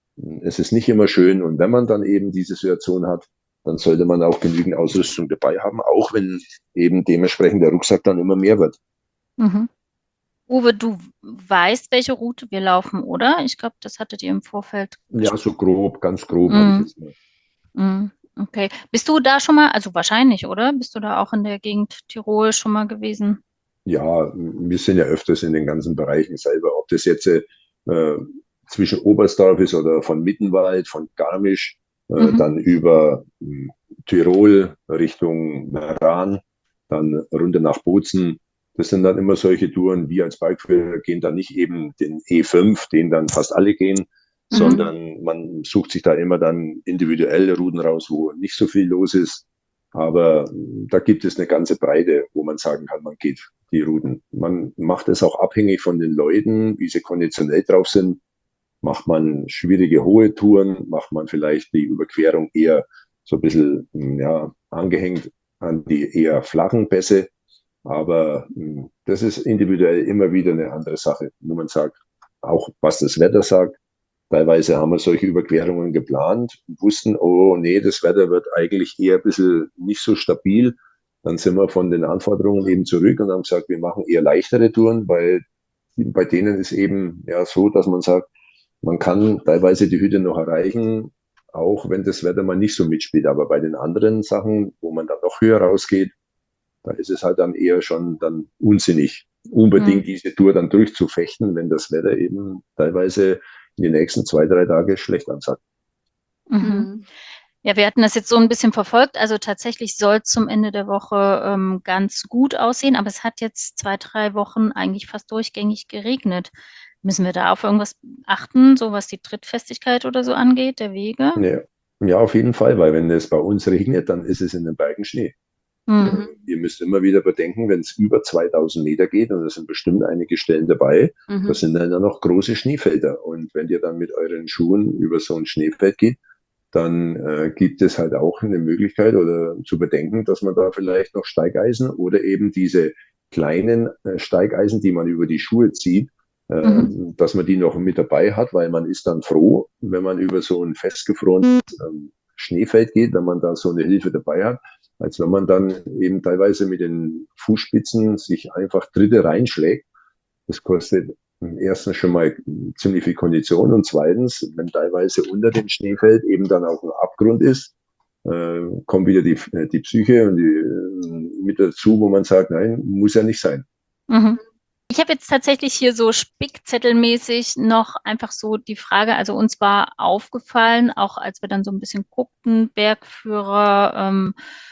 es ist nicht immer schön. Und wenn man dann eben diese Situation hat, dann sollte man auch genügend Ausrüstung dabei haben, auch wenn eben dementsprechend der Rucksack dann immer mehr wird. Mhm. Uwe, du weißt, welche Route wir laufen, oder? Ich glaube, das hattet ihr im Vorfeld Ja, so grob, ganz grob habe ich Mhm. jetzt mal. Mhm. Okay. Bist du da schon mal, also wahrscheinlich, oder? Bist du da auch in der Gegend Tirol schon mal gewesen? Ja, wir sind ja öfters in den ganzen Bereichen selber, ob das jetzt äh, zwischen Oberstdorf ist oder von Mittenwald, von Garmisch, äh, Mhm. dann über mh, Tirol Richtung Meran, dann runter nach Bozen. Das sind dann immer solche Touren. Wir als Bikeführer gehen dann nicht eben den E fünf, den dann fast alle gehen, Mhm. sondern man sucht sich da immer dann individuelle Routen raus, wo nicht so viel los ist. Aber mh, da gibt es eine ganze Breite, wo man sagen kann, man geht die Routen. Man macht es auch abhängig von den Leuten, wie sie konditionell drauf sind. Macht man schwierige hohe Touren, macht man vielleicht die Überquerung eher so ein bisschen ja, angehängt an die eher flachen Pässe. Aber mh, das ist individuell immer wieder eine andere Sache, wo man sagt, auch was das Wetter sagt. Teilweise haben wir solche Überquerungen geplant, wussten, oh nee, das Wetter wird eigentlich eher ein bisschen nicht so stabil. Dann sind wir von den Anforderungen eben zurück und haben gesagt, wir machen eher leichtere Touren, weil bei denen ist eben ja so, dass man sagt, man kann teilweise die Hütte noch erreichen, auch wenn das Wetter mal nicht so mitspielt. Aber bei den anderen Sachen, wo man dann noch höher rausgeht, da ist es halt dann eher schon dann unsinnig, Mhm. unbedingt diese Tour dann durchzufechten, wenn das Wetter eben teilweise in den nächsten zwei, drei Tage schlecht ansagt. Mhm. Mhm. Ja, wir hatten das jetzt so ein bisschen verfolgt. Also tatsächlich soll es zum Ende der Woche ähm, ganz gut aussehen, aber es hat jetzt zwei, drei Wochen eigentlich fast durchgängig geregnet. Müssen wir da auf irgendwas achten, so was die Trittfestigkeit oder so angeht, der Wege? Ja, ja, auf jeden Fall, weil wenn es bei uns regnet, dann ist es in den Bergen Schnee. Mhm. Äh, Ihr müsst immer wieder bedenken, wenn es über zweitausend Meter geht, und es sind bestimmt einige Stellen dabei, das Mhm. sind dann ja noch große Schneefelder. Und wenn ihr dann mit euren Schuhen über so ein Schneefeld geht, dann äh, gibt es halt auch eine Möglichkeit oder zu bedenken, dass man da vielleicht noch Steigeisen oder eben diese kleinen äh, Steigeisen, die man über die Schuhe zieht, äh, Mhm. dass man die noch mit dabei hat, weil man ist dann froh, wenn man über so ein festgefrorenes ähm, Schneefeld geht, wenn man da so eine Hilfe dabei hat, als wenn man dann eben teilweise mit den Fußspitzen sich einfach Dritte reinschlägt. Das kostet erstens schon mal ziemlich viel Kondition und zweitens, wenn teilweise unter dem Schneefeld eben dann auch ein Abgrund ist, äh, kommt wieder die, die Psyche und die, äh, mit dazu, wo man sagt, nein, muss ja nicht sein. Mhm. Ich habe jetzt tatsächlich hier so spickzettelmäßig noch einfach so die Frage, also uns war aufgefallen, auch als wir dann so ein bisschen guckten, Bergführer, ähm,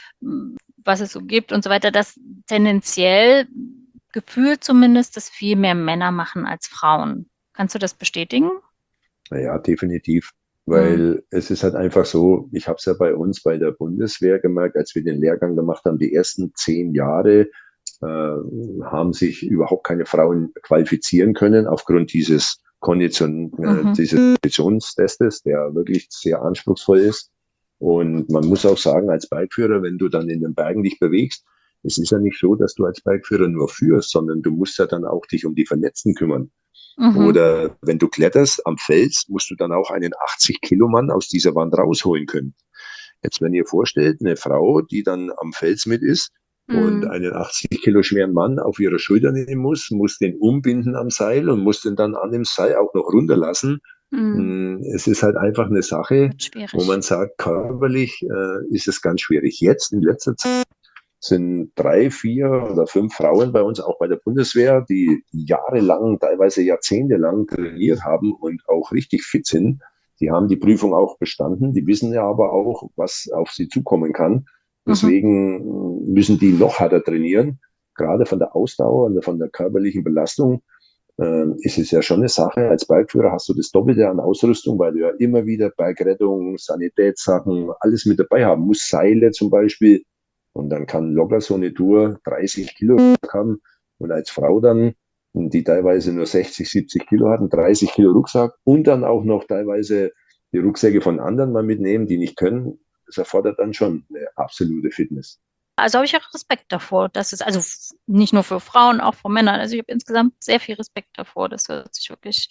was es so gibt und so weiter, dass tendenziell gefühlt zumindest das viel mehr Männer machen als Frauen. Kannst du das bestätigen? Naja, definitiv. Mhm. Weil es ist halt einfach so, ich habe es ja bei uns bei der Bundeswehr gemerkt, als wir den Lehrgang gemacht haben, die ersten zehn Jahre äh, haben sich überhaupt keine Frauen qualifizieren können aufgrund dieses Kondition, äh, Mhm. dieses Konditionstestes, der wirklich sehr anspruchsvoll ist. Und man muss auch sagen, als Bikeführer, wenn du dann in den Bergen dich bewegst, es ist ja nicht so, dass du als Bikeführer nur führst, sondern du musst ja dann auch dich um die Vernetzten kümmern. Mhm. Oder wenn du kletterst am Fels, musst du dann auch einen achtzig Kilo Mann aus dieser Wand rausholen können. Jetzt, wenn ihr vorstellt, eine Frau, die dann am Fels mit ist und Mhm. einen achtzig Kilo schweren Mann auf ihre Schulter nehmen muss, muss den umbinden am Seil und muss den dann an dem Seil auch noch runterlassen. Mhm. Hm, Es ist halt einfach eine Sache, Wird wo schwierig. man sagt, körperlich äh, ist es ganz schwierig. Jetzt in letzter Zeit sind drei, vier oder fünf Frauen bei uns, auch bei der Bundeswehr, die jahrelang, teilweise jahrzehntelang trainiert haben und auch richtig fit sind. Die haben die Prüfung auch bestanden. Die wissen ja aber auch, was auf sie zukommen kann. Mhm. Deswegen müssen die noch härter trainieren. Gerade von der Ausdauer und von der körperlichen Belastung äh, ist es ja schon eine Sache. Als Bikeführer hast du das Doppelte an Ausrüstung, weil du ja immer wieder Bergrettung, Sanitätssachen, alles mit dabei haben musst. Seile zum Beispiel, Und dann kann locker so eine Tour dreißig Kilo haben. Und als Frau dann, die teilweise nur sechzig, siebzig Kilo hatten, dreißig Kilo Rucksack und dann auch noch teilweise die Rucksäcke von anderen mal mitnehmen, die nicht können, das erfordert dann schon eine absolute Fitness. Also habe ich auch Respekt davor. Das ist also f- nicht nur für Frauen, auch für Männer. Also ich habe insgesamt sehr viel Respekt davor. Das hört sich wirklich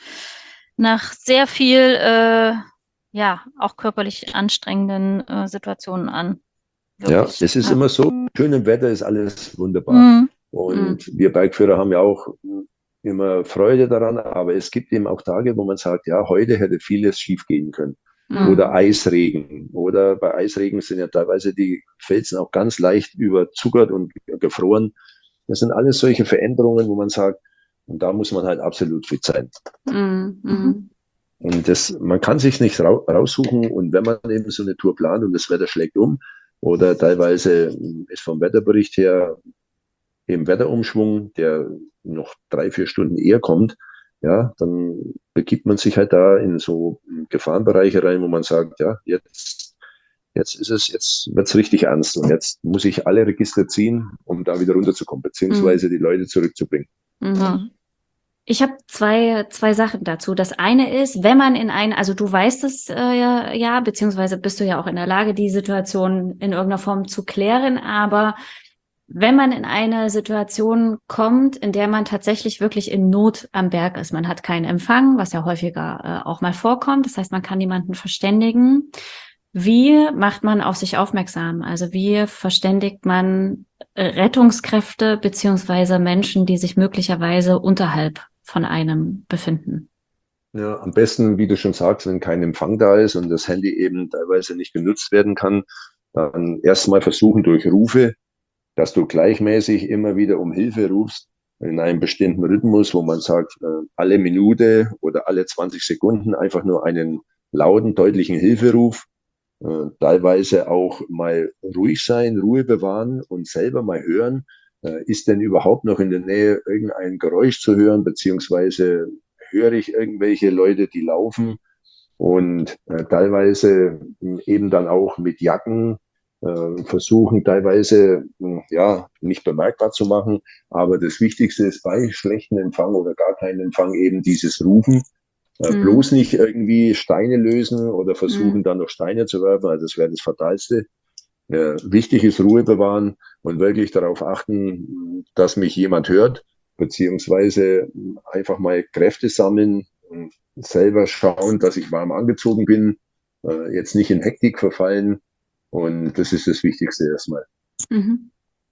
nach sehr viel, äh, ja, auch körperlich anstrengenden äh, Situationen an. Ja, Wirklich. es ist Ja. immer so, schönem Wetter ist alles wunderbar. Mhm. Und wir Bikeführer haben ja auch immer Freude daran, aber es gibt eben auch Tage, wo man sagt, ja, heute hätte vieles schief gehen können. Mhm. Oder Eisregen. Oder bei Eisregen sind ja teilweise die Felsen auch ganz leicht überzuckert und gefroren. Das sind alles solche Veränderungen, wo man sagt, und da muss man halt absolut fit sein. Mhm. Mhm. Mhm. Und das, man kann sich nicht rau- raussuchen. Und wenn man eben so eine Tour plant und das Wetter schlägt um, oder teilweise ist vom Wetterbericht her im Wetterumschwung, der noch drei, vier Stunden eher kommt, ja, dann begibt man sich halt da in so Gefahrenbereiche rein, wo man sagt, ja, jetzt, jetzt ist es, jetzt wird's richtig ernst und jetzt muss ich alle Register ziehen, um da wieder runterzukommen, beziehungsweise die Leute zurückzubringen. Mhm. Mhm. Ich habe zwei, zwei Sachen dazu. Das eine ist, wenn man in ein, also du weißt es äh, ja, ja, beziehungsweise bist du ja auch in der Lage, die Situation in irgendeiner Form zu klären, aber wenn man in eine Situation kommt, in der man tatsächlich wirklich in Not am Berg ist, man hat keinen Empfang, was ja häufiger äh, auch mal vorkommt, das heißt, man kann niemanden verständigen. Wie macht man auf sich aufmerksam? Also wie verständigt man äh, Rettungskräfte beziehungsweise Menschen, die sich möglicherweise unterhalb von einem befinden? Ja, am besten, wie du schon sagst, wenn kein Empfang da ist und das Handy eben teilweise nicht genutzt werden kann, dann erstmal versuchen durch Rufe, dass du gleichmäßig immer wieder um Hilfe rufst in einem bestimmten Rhythmus, wo man sagt, äh, alle Minute oder alle zwanzig Sekunden einfach nur einen lauten, deutlichen Hilferuf, äh, teilweise auch mal ruhig sein, Ruhe bewahren und selber mal hören, äh, ist denn überhaupt noch in der Nähe irgendein Geräusch zu hören, beziehungsweise höre ich irgendwelche Leute, die laufen und äh, teilweise eben dann auch mit Jacken äh, versuchen, teilweise mh, ja nicht bemerkbar zu machen. Aber das Wichtigste ist bei schlechtem Empfang oder gar keinen Empfang eben dieses Rufen. Äh, bloß Mhm. nicht irgendwie Steine lösen oder versuchen Mhm. dann noch Steine zu werfen. Also das wäre das Fatalste. Äh, wichtig ist Ruhe bewahren und wirklich darauf achten, dass mich jemand hört, beziehungsweise einfach mal Kräfte sammeln, selber schauen, dass ich warm angezogen bin, äh, jetzt nicht in Hektik verfallen. Und das ist das Wichtigste erstmal. Mhm.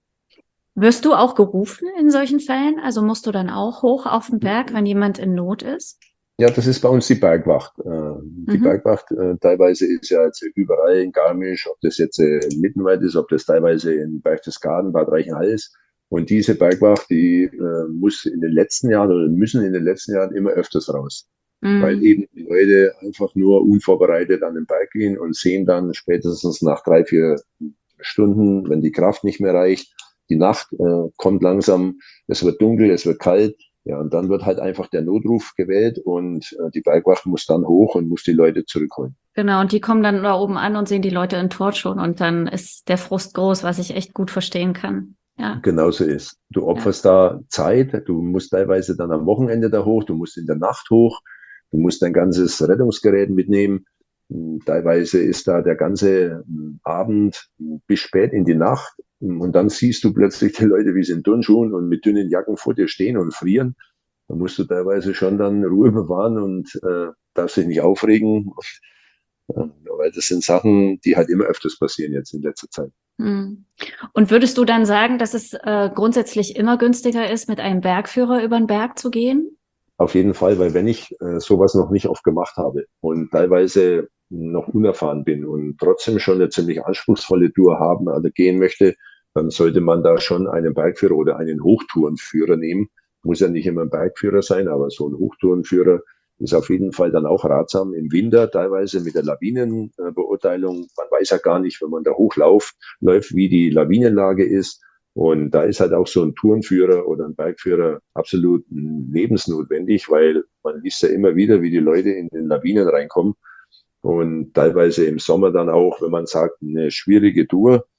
Wirst du auch gerufen in solchen Fällen? Also musst du dann auch hoch auf den Berg, wenn jemand in Not ist? Ja, das ist bei uns die Bergwacht. Äh, die Mhm. Bergwacht äh, teilweise ist ja jetzt überall in Garmisch, ob das jetzt äh, in Mittenwald ist, ob das teilweise in Berchtesgaden, Bad Reichenhall ist. Und diese Bergwacht, die äh, muss in den letzten Jahren oder müssen in den letzten Jahren immer öfters raus, weil Mhm. eben die Leute einfach nur unvorbereitet an den Berg gehen und sehen dann spätestens nach drei, vier Stunden, wenn die Kraft nicht mehr reicht, die Nacht äh, kommt langsam, es wird dunkel, es wird kalt, ja, und dann wird halt einfach der Notruf gewählt und äh, die Bergwacht muss dann hoch und muss die Leute zurückholen. Genau, und die kommen dann da oben an und sehen die Leute in Turnschuhen und dann ist der Frust groß, was ich echt gut verstehen kann. Ja, Genauso ist. Du ja. opferst da Zeit, du musst teilweise dann am Wochenende da hoch, du musst in der Nacht hoch, du musst dein ganzes Rettungsgerät mitnehmen. Hm, Teilweise ist da der ganze hm, Abend hm, bis spät in die Nacht. Hm, Und dann siehst du plötzlich die Leute, wie sie in Turnschuhen und mit dünnen Jacken vor dir stehen und frieren. Da musst du teilweise schon dann Ruhe bewahren und äh, darfst dich nicht aufregen. Ja, weil das sind Sachen, die halt immer öfters passieren jetzt in letzter Zeit. Mhm. Und würdest du dann sagen, dass es äh, grundsätzlich immer günstiger ist, mit einem Bergführer über den Berg zu gehen? Auf jeden Fall, weil wenn ich äh, sowas noch nicht oft gemacht habe und teilweise noch unerfahren bin und trotzdem schon eine ziemlich anspruchsvolle Tour haben, also gehen möchte, dann sollte man da schon einen Bergführer oder einen Hochtourenführer nehmen. Muss ja nicht immer ein Bergführer sein, aber so ein Hochtourenführer ist auf jeden Fall dann auch ratsam im Winter, teilweise mit der Lawinenbeurteilung. Man weiß ja gar nicht, wenn man da hochläuft, läuft, wie die Lawinenlage ist. Und da ist halt auch so ein Tourenführer oder ein Bergführer absolut lebensnotwendig, weil man liest ja immer wieder, wie die Leute in den Lawinen reinkommen. Und teilweise im Sommer dann auch, wenn man sagt, eine schwierige Tour,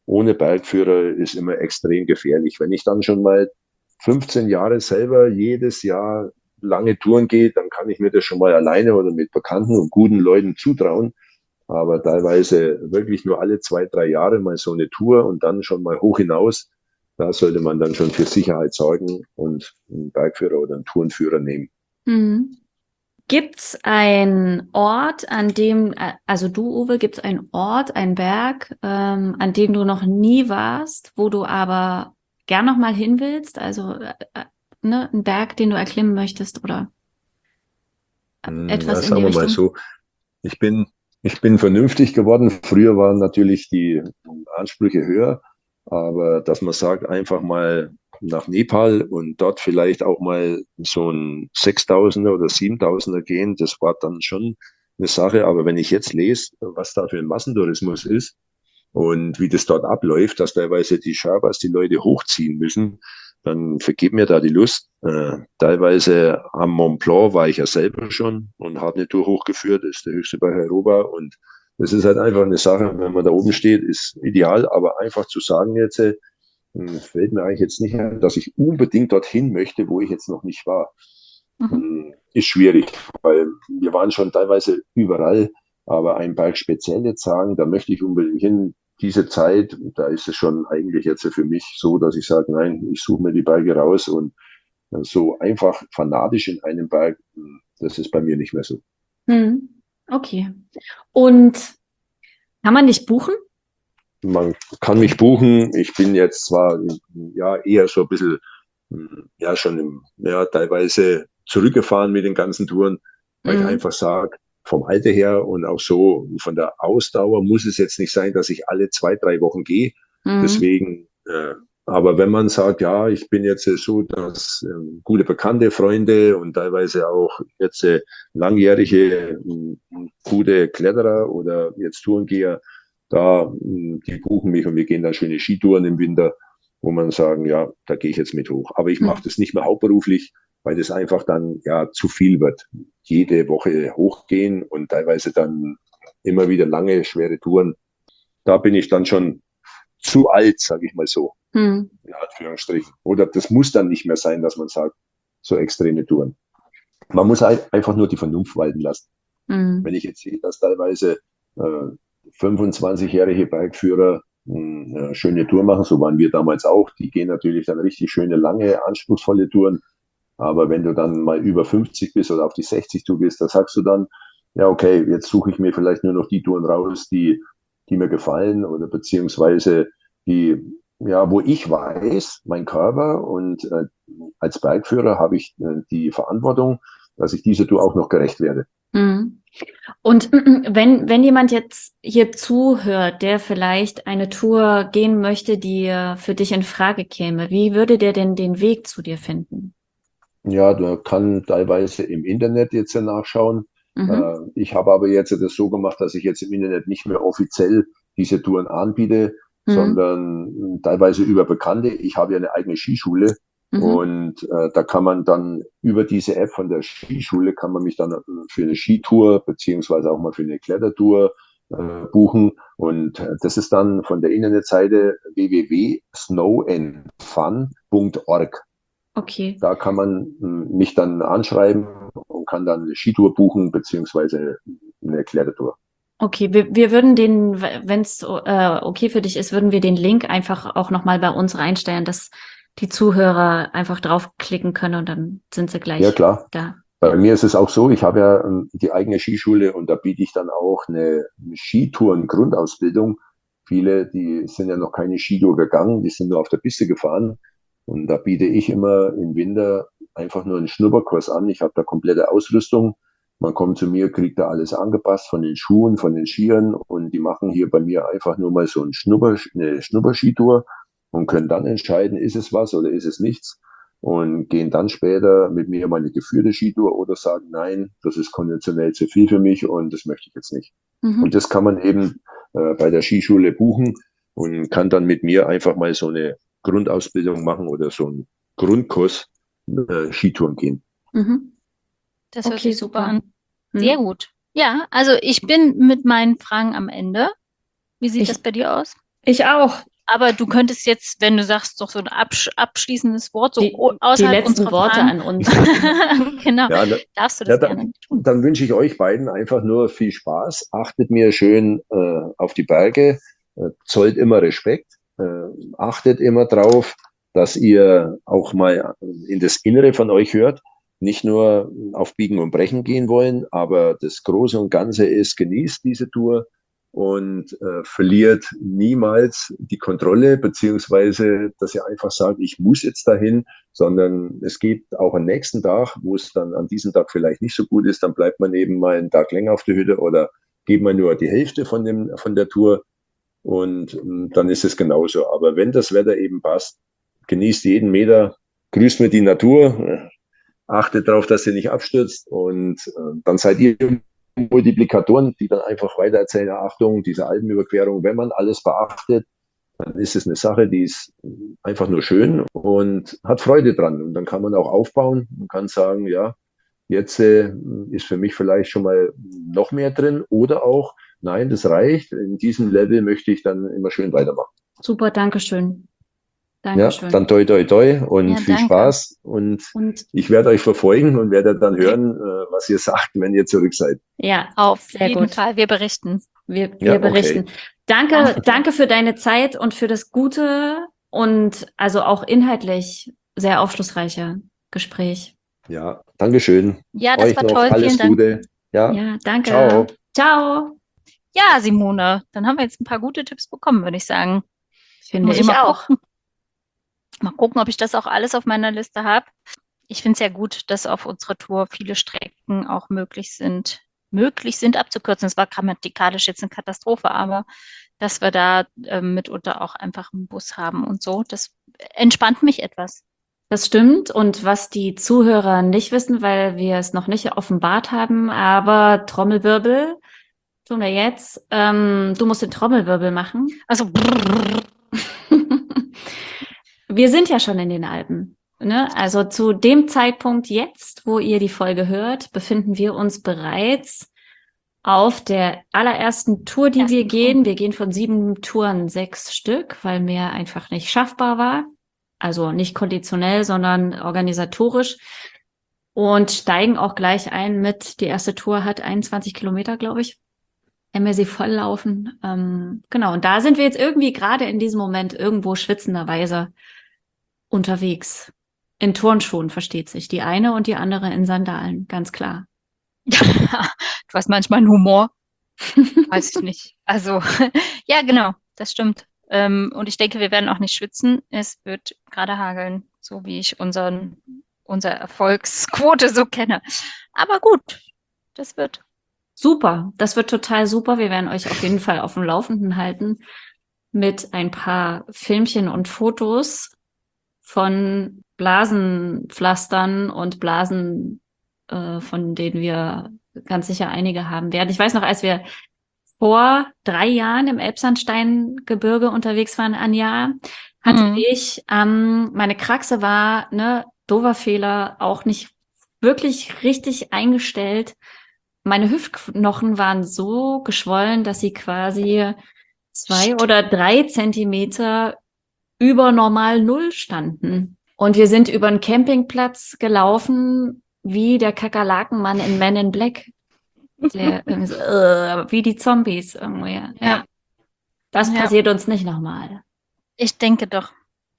ohne Bergführer ist immer extrem gefährlich. Wenn ich dann schon mal fünfzehn Jahre selber jedes Jahr lange Touren gehe, dann kann ich mir das schon mal alleine oder mit Bekannten und guten Leuten zutrauen. Aber teilweise wirklich nur alle zwei, drei Jahre mal so eine Tour und dann schon mal hoch hinaus. Da sollte man dann schon für Sicherheit sorgen und einen Bergführer oder einen Tourenführer nehmen. Mhm. Gibt es einen Ort, an dem, äh, also du, Uwe, gibt es einen Ort, einen Berg, ähm, an dem du noch nie warst, wo du aber gern noch mal hin willst? Also äh, äh, ne, ein Berg, den du erklimmen möchtest oder Hm, etwas Ja, in die sagen wir mal Richtung? so, ich bin, ich bin vernünftig geworden. Früher waren natürlich die Ansprüche höher, aber dass man sagt, einfach mal nach Nepal und dort vielleicht auch mal so ein Sechstausender oder Siebentausender gehen, das war dann schon eine Sache. Aber wenn ich jetzt lese, was da für ein Massentourismus ist und wie das dort abläuft, dass teilweise die Sherpas die Leute hochziehen müssen, dann vergeht mir da die Lust. Äh, teilweise am Mont Blanc war ich ja selber schon und habe eine Tour hochgeführt, ist der höchste Berg Europa. Und das ist halt einfach eine Sache, wenn man da oben steht, ist ideal, aber einfach zu sagen jetzt, äh, fällt mir eigentlich jetzt nicht ein, dass ich unbedingt dorthin möchte, wo ich jetzt noch nicht war. Mhm. Hm, Ist schwierig, weil wir waren schon teilweise überall, aber einen Berg speziell jetzt sagen, da möchte ich unbedingt hin, diese Zeit, da ist es schon eigentlich jetzt für mich so, dass ich sage, nein, ich suche mir die Berge raus und so einfach fanatisch in einem Berg, das ist bei mir nicht mehr so. Hm. Okay. Und kann man nicht buchen? Man kann mich buchen. Ich bin jetzt zwar ja eher so ein bisschen, ja, schon im, ja, teilweise zurückgefahren mit den ganzen Touren, weil ich Mhm. einfach sage, vom Alter her und auch so von der Ausdauer muss es jetzt nicht sein, dass ich alle zwei, drei Wochen gehe. Mhm. Deswegen, äh, aber wenn man sagt, ja, ich bin jetzt so, dass äh, gute Bekannte, Freunde und teilweise auch jetzt äh, langjährige äh, gute Kletterer oder jetzt Tourengeher, da, mh, die buchen mich und wir gehen dann schöne Skitouren im Winter, wo man sagen, ja, da gehe ich jetzt mit hoch. Aber ich mache Mhm. das nicht mehr hauptberuflich, weil das einfach dann ja zu viel wird. Jede Woche hochgehen und teilweise dann immer wieder lange, schwere Touren. Da bin ich dann schon zu alt, sage ich mal so, Mhm. in Anführungsstrichen. Oder das muss dann nicht mehr sein, dass man sagt, so extreme Touren. Man muss halt einfach nur die Vernunft walten lassen. Wenn Mhm. ich jetzt sehe, dass teilweise äh, fünfundzwanzigjährige Bikeführer mh, eine schöne Tour machen, so waren wir damals auch, die gehen natürlich dann richtig schöne, lange, anspruchsvolle Touren. Aber wenn du dann mal über fünfzig bist oder auf die sechzig du bist, da sagst du dann, ja, okay, jetzt suche ich mir vielleicht nur noch die Touren raus, die, die mir gefallen oder beziehungsweise die, ja, wo ich weiß, mein Körper und äh, als Bikeführer habe ich äh, die Verantwortung, dass ich dieser Tour auch noch gerecht werde. Mhm. Und wenn, wenn jemand jetzt hier zuhört, der vielleicht eine Tour gehen möchte, die äh, für dich in Frage käme, wie würde der denn den Weg zu dir finden? Ja, da kann teilweise im Internet jetzt ja nachschauen. Äh, Mhm. ich habe aber jetzt das so gemacht, dass ich jetzt im Internet nicht mehr offiziell diese Touren anbiete, Mhm. sondern teilweise über Bekannte. Ich habe ja eine eigene Skischule Mhm. und äh, da kann man dann über diese App von der Skischule kann man mich dann für eine Skitour beziehungsweise auch mal für eine Klettertour äh, buchen. Und äh, das ist dann von der Internetseite w w w punkt snow and fun punkt org. Okay. Da kann man mh, mich dann anschreiben und kann dann eine Skitour buchen, beziehungsweise eine erklärte Tour. Okay, wir, wir würden den, wenn es äh, okay für dich ist, würden wir den Link einfach auch nochmal bei uns reinstellen, dass die Zuhörer einfach draufklicken können und dann sind sie Ja, gleich klar. da. Bei Ja. mir ist es auch so, ich habe ja ähm, die eigene Skischule und da biete ich dann auch eine Skitouren-Grundausbildung. Viele, die sind ja noch keine Skitour gegangen, die sind nur auf der Piste gefahren. Und da biete ich immer im Winter einfach nur einen Schnupperkurs an. Ich habe da komplette Ausrüstung. Man kommt zu mir, kriegt da alles angepasst von den Schuhen, von den Skiern und die machen hier bei mir einfach nur mal so ein Schnupper, eine Schnupperskitour und können dann entscheiden, ist es was oder ist es nichts und gehen dann später mit mir mal eine geführte Skitour oder sagen, nein, das ist konventionell zu viel für mich und das möchte ich jetzt nicht. Und Mhm. das kann man eben äh, bei der Skischule buchen und kann dann mit mir einfach mal so eine Grundausbildung machen oder so einen Grundkurs äh, Skitouren gehen. Mhm. Das hört Okay, sich super super. an. Sehr Hm. gut. Ja, also ich bin mit meinen Fragen am Ende. Wie sieht das Ich, bei dir aus? ich auch. Aber du könntest jetzt, wenn du sagst, doch so ein absch abschließendes Wort, so Die, die außerhalb letzten unserer Worte Fragen. an uns. Genau, Ja, da, darfst du ja, das da, gerne tun. dann wünsche ich euch beiden einfach nur viel Spaß. Achtet mir schön äh, auf die Berge, äh, zollt immer Respekt, äh, achtet immer drauf, dass ihr auch mal in das Innere von euch hört. Nicht nur auf Biegen und Brechen gehen wollen, aber das Große und Ganze ist, genießt diese Tour und äh, verliert niemals die Kontrolle, beziehungsweise, dass ihr einfach sagt, ich muss jetzt dahin, sondern es gibt auch am nächsten Tag, wo es dann an diesem Tag vielleicht nicht so gut ist, dann bleibt man eben mal einen Tag länger auf der Hütte oder geht man nur die Hälfte von dem, von der Tour und ähm, dann ist es genauso. Aber wenn das Wetter eben passt, genießt jeden Meter, grüßt mir die Natur, äh, achtet darauf, dass ihr nicht abstürzt und äh, dann seid ihr Multiplikatoren, die dann einfach weitererzählen, Achtung, diese Alpenüberquerung, wenn man alles beachtet, dann ist es eine Sache, die ist einfach nur schön und hat Freude dran. Und dann kann man auch aufbauen und kann sagen, ja, jetzt äh, ist für mich vielleicht schon mal noch mehr drin oder auch, nein, das reicht. In diesem Level möchte ich dann immer schön weitermachen. Super, Dankeschön. Ja, Dankeschön. dann toi toi toi und Ja, viel danke. Spaß und Und ich werde euch verfolgen und werde dann hören, äh, was ihr sagt, wenn ihr zurück seid. ja, Auf sehr jeden gut. Fall, wir berichten. Wir, Ja, wir okay. berichten. Danke, Danke. danke für deine Zeit und für das gute und also auch inhaltlich sehr aufschlussreiche Gespräch. Ja, Dankeschön. Ja, das Euch war noch toll, alles vielen Dank. Gute. Ja, Ja, danke. ciao. Ciao. Ja, Simone, dann haben wir jetzt ein paar gute Tipps bekommen, würde ich sagen. Finde Muss ich ich mal auch. gucken. Mal gucken, ob ich das auch alles auf meiner Liste habe. Ich finde es ja gut, dass auf unserer Tour viele Strecken auch möglich sind, möglich sind abzukürzen. Es war grammatikalisch jetzt eine Katastrophe, aber dass wir da ähm, mitunter auch einfach einen Bus haben und so, das entspannt mich etwas. Das stimmt. Und was die Zuhörer nicht wissen, weil wir es noch nicht offenbart haben, aber Trommelwirbel tun wir jetzt. Ähm, du musst den Trommelwirbel machen. Also brrr. Wir sind ja schon in den Alpen. Ne? Also zu dem Zeitpunkt jetzt, wo ihr die Folge hört, befinden wir uns bereits auf der allerersten Tour, die Ersten wir Tour. gehen. Wir gehen von sieben Touren sechs Stück, weil mehr einfach nicht schaffbar war. Also nicht konditionell, sondern organisatorisch. Und steigen auch gleich ein mit, die erste Tour hat einundzwanzig Kilometer, glaube ich. Wenn wir sie volllaufen. Ähm, genau, und da sind wir jetzt irgendwie gerade in diesem Moment irgendwo schwitzenderweise unterwegs. In Turnschuhen, versteht sich. Die eine und die andere in Sandalen, ganz klar. Ja, du hast manchmal einen Humor. Weiß ich nicht. Also, ja, genau, das stimmt. Ähm, und ich denke, wir werden auch nicht schwitzen. Es wird gerade hageln, so wie ich unseren, unsere Erfolgsquote so kenne. Aber gut, das wird. Super, das wird total super. Wir werden euch auf jeden Fall auf dem Laufenden halten mit ein paar Filmchen und Fotos von Blasenpflastern und Blasen, äh, von denen wir ganz sicher einige haben werden. Ich weiß noch, als wir vor drei Jahren im Elbsandsteingebirge unterwegs waren, Anja, hatte Mhm. ich, ähm, meine Kraxe war, ne, doofer Fehler, auch nicht wirklich richtig eingestellt. Meine Hüftknochen waren so geschwollen, dass sie quasi zwei oder drei Zentimeter über normal Null standen. Und wir sind über einen Campingplatz gelaufen, wie der Kakerlakenmann in Men in Black. Der irgendwie so, äh, wie die Zombies irgendwie. Ja. Ja. Das Ja. passiert uns nicht nochmal. Ich denke doch.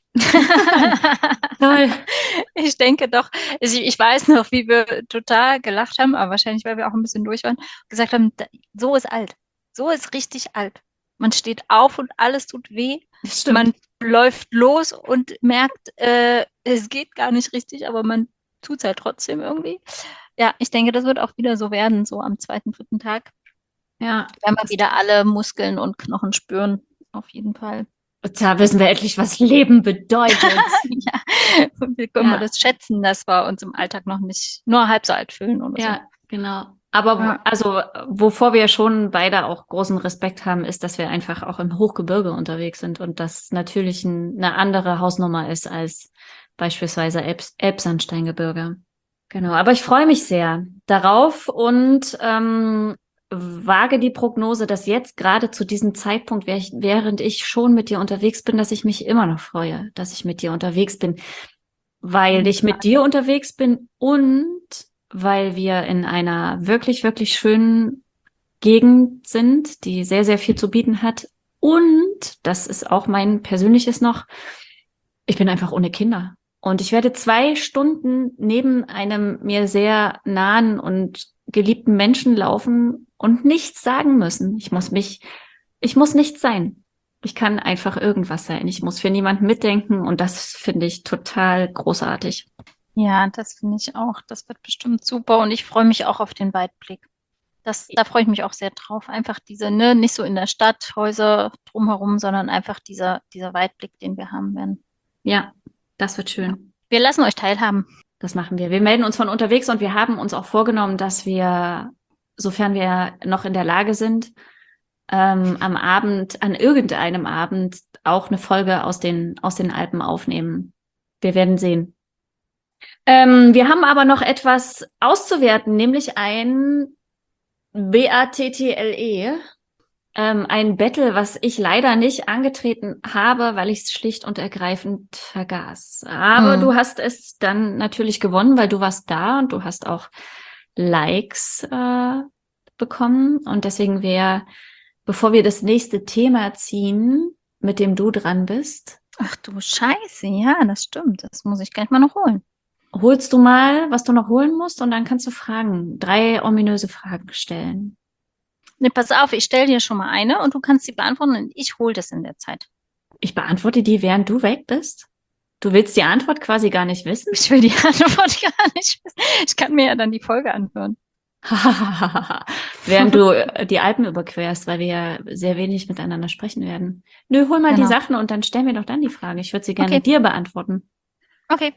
Toll. Ich denke doch. Ich, ich weiß noch, wie wir total gelacht haben, aber wahrscheinlich, weil wir auch ein bisschen durch waren, gesagt haben, da- so ist alt. So ist richtig alt. Man steht auf und alles tut weh. Stimmt. Man läuft los und merkt, äh, es geht gar nicht richtig, aber man tut es halt trotzdem irgendwie. Ja, ich denke, das wird auch wieder so werden, so am zweiten, dritten Tag. Ja, Werden wir das- wieder alle Muskeln und Knochen spüren, auf jeden Fall. da wissen wir endlich, was Leben bedeutet. Ja, und wie können Ja. wir das schätzen, dass wir uns im Alltag noch nicht nur halb so alt fühlen oder Ja, genau. Aber wo- Ja. also, wovor wir schon beide auch großen Respekt haben, ist, dass wir einfach auch im Hochgebirge unterwegs sind und das natürlich ein, eine andere Hausnummer ist als beispielsweise Elbs Elbsandsteingebirge. Genau. Aber ich freue mich sehr darauf und ähm, wage die Prognose, dass jetzt gerade zu diesem Zeitpunkt, während ich schon mit dir unterwegs bin, dass ich mich immer noch freue, dass ich mit dir unterwegs bin, weil ich mit dir unterwegs bin und weil wir in einer wirklich, wirklich schönen Gegend sind, die sehr, sehr viel zu bieten hat. Und, das ist auch mein persönliches noch, ich bin einfach ohne Kinder. Und ich werde zwei Stunden neben einem mir sehr nahen und geliebten Menschen laufen und nichts sagen müssen. Ich muss mich, ich muss nichts sein. Ich kann einfach irgendwas sein. Ich muss für niemanden mitdenken und das finde ich total großartig. Ja, das finde ich auch. Das wird bestimmt super und ich freue mich auch auf den Weitblick. Das, da freue ich mich auch sehr drauf. Einfach diese, ne, nicht so in der Stadt, Häuser drumherum, sondern einfach dieser, dieser Weitblick, den wir haben werden. Ja, das wird schön. Wir lassen euch teilhaben. Das machen wir. Wir melden uns von unterwegs und wir haben uns auch vorgenommen, dass wir, sofern wir noch in der Lage sind, ähm, am Abend, an irgendeinem Abend auch eine Folge aus den, aus den Alpen aufnehmen. Wir werden sehen. Ähm, wir haben aber noch etwas auszuwerten, nämlich ein B A T T L E, ähm, ein Battle, was ich leider nicht angetreten habe, weil ich es schlicht und ergreifend vergaß. Aber Hm. du hast es dann natürlich gewonnen, weil du warst da und du hast auch Likes äh, bekommen. Und deswegen wäre, bevor wir das nächste Thema ziehen, mit dem du dran bist, Ach du Scheiße, ja, das stimmt. Das muss ich gleich mal noch holen. holst du mal, was du noch holen musst und dann kannst du Fragen, drei ominöse Fragen stellen. Ne, pass auf, ich stelle dir schon mal eine und du kannst sie beantworten und ich hole das in der Zeit. Ich beantworte die, während du weg bist. Du willst die Antwort quasi gar nicht wissen? Ich will die Antwort gar nicht wissen. Ich kann mir ja dann die Folge anhören. Während du äh, die Alpen überquerst, weil wir ja sehr wenig miteinander sprechen werden. Nö, hol mal Genau. die Sachen und dann stell mir doch dann die Frage. Ich würde sie gerne Okay. dir beantworten. Okay.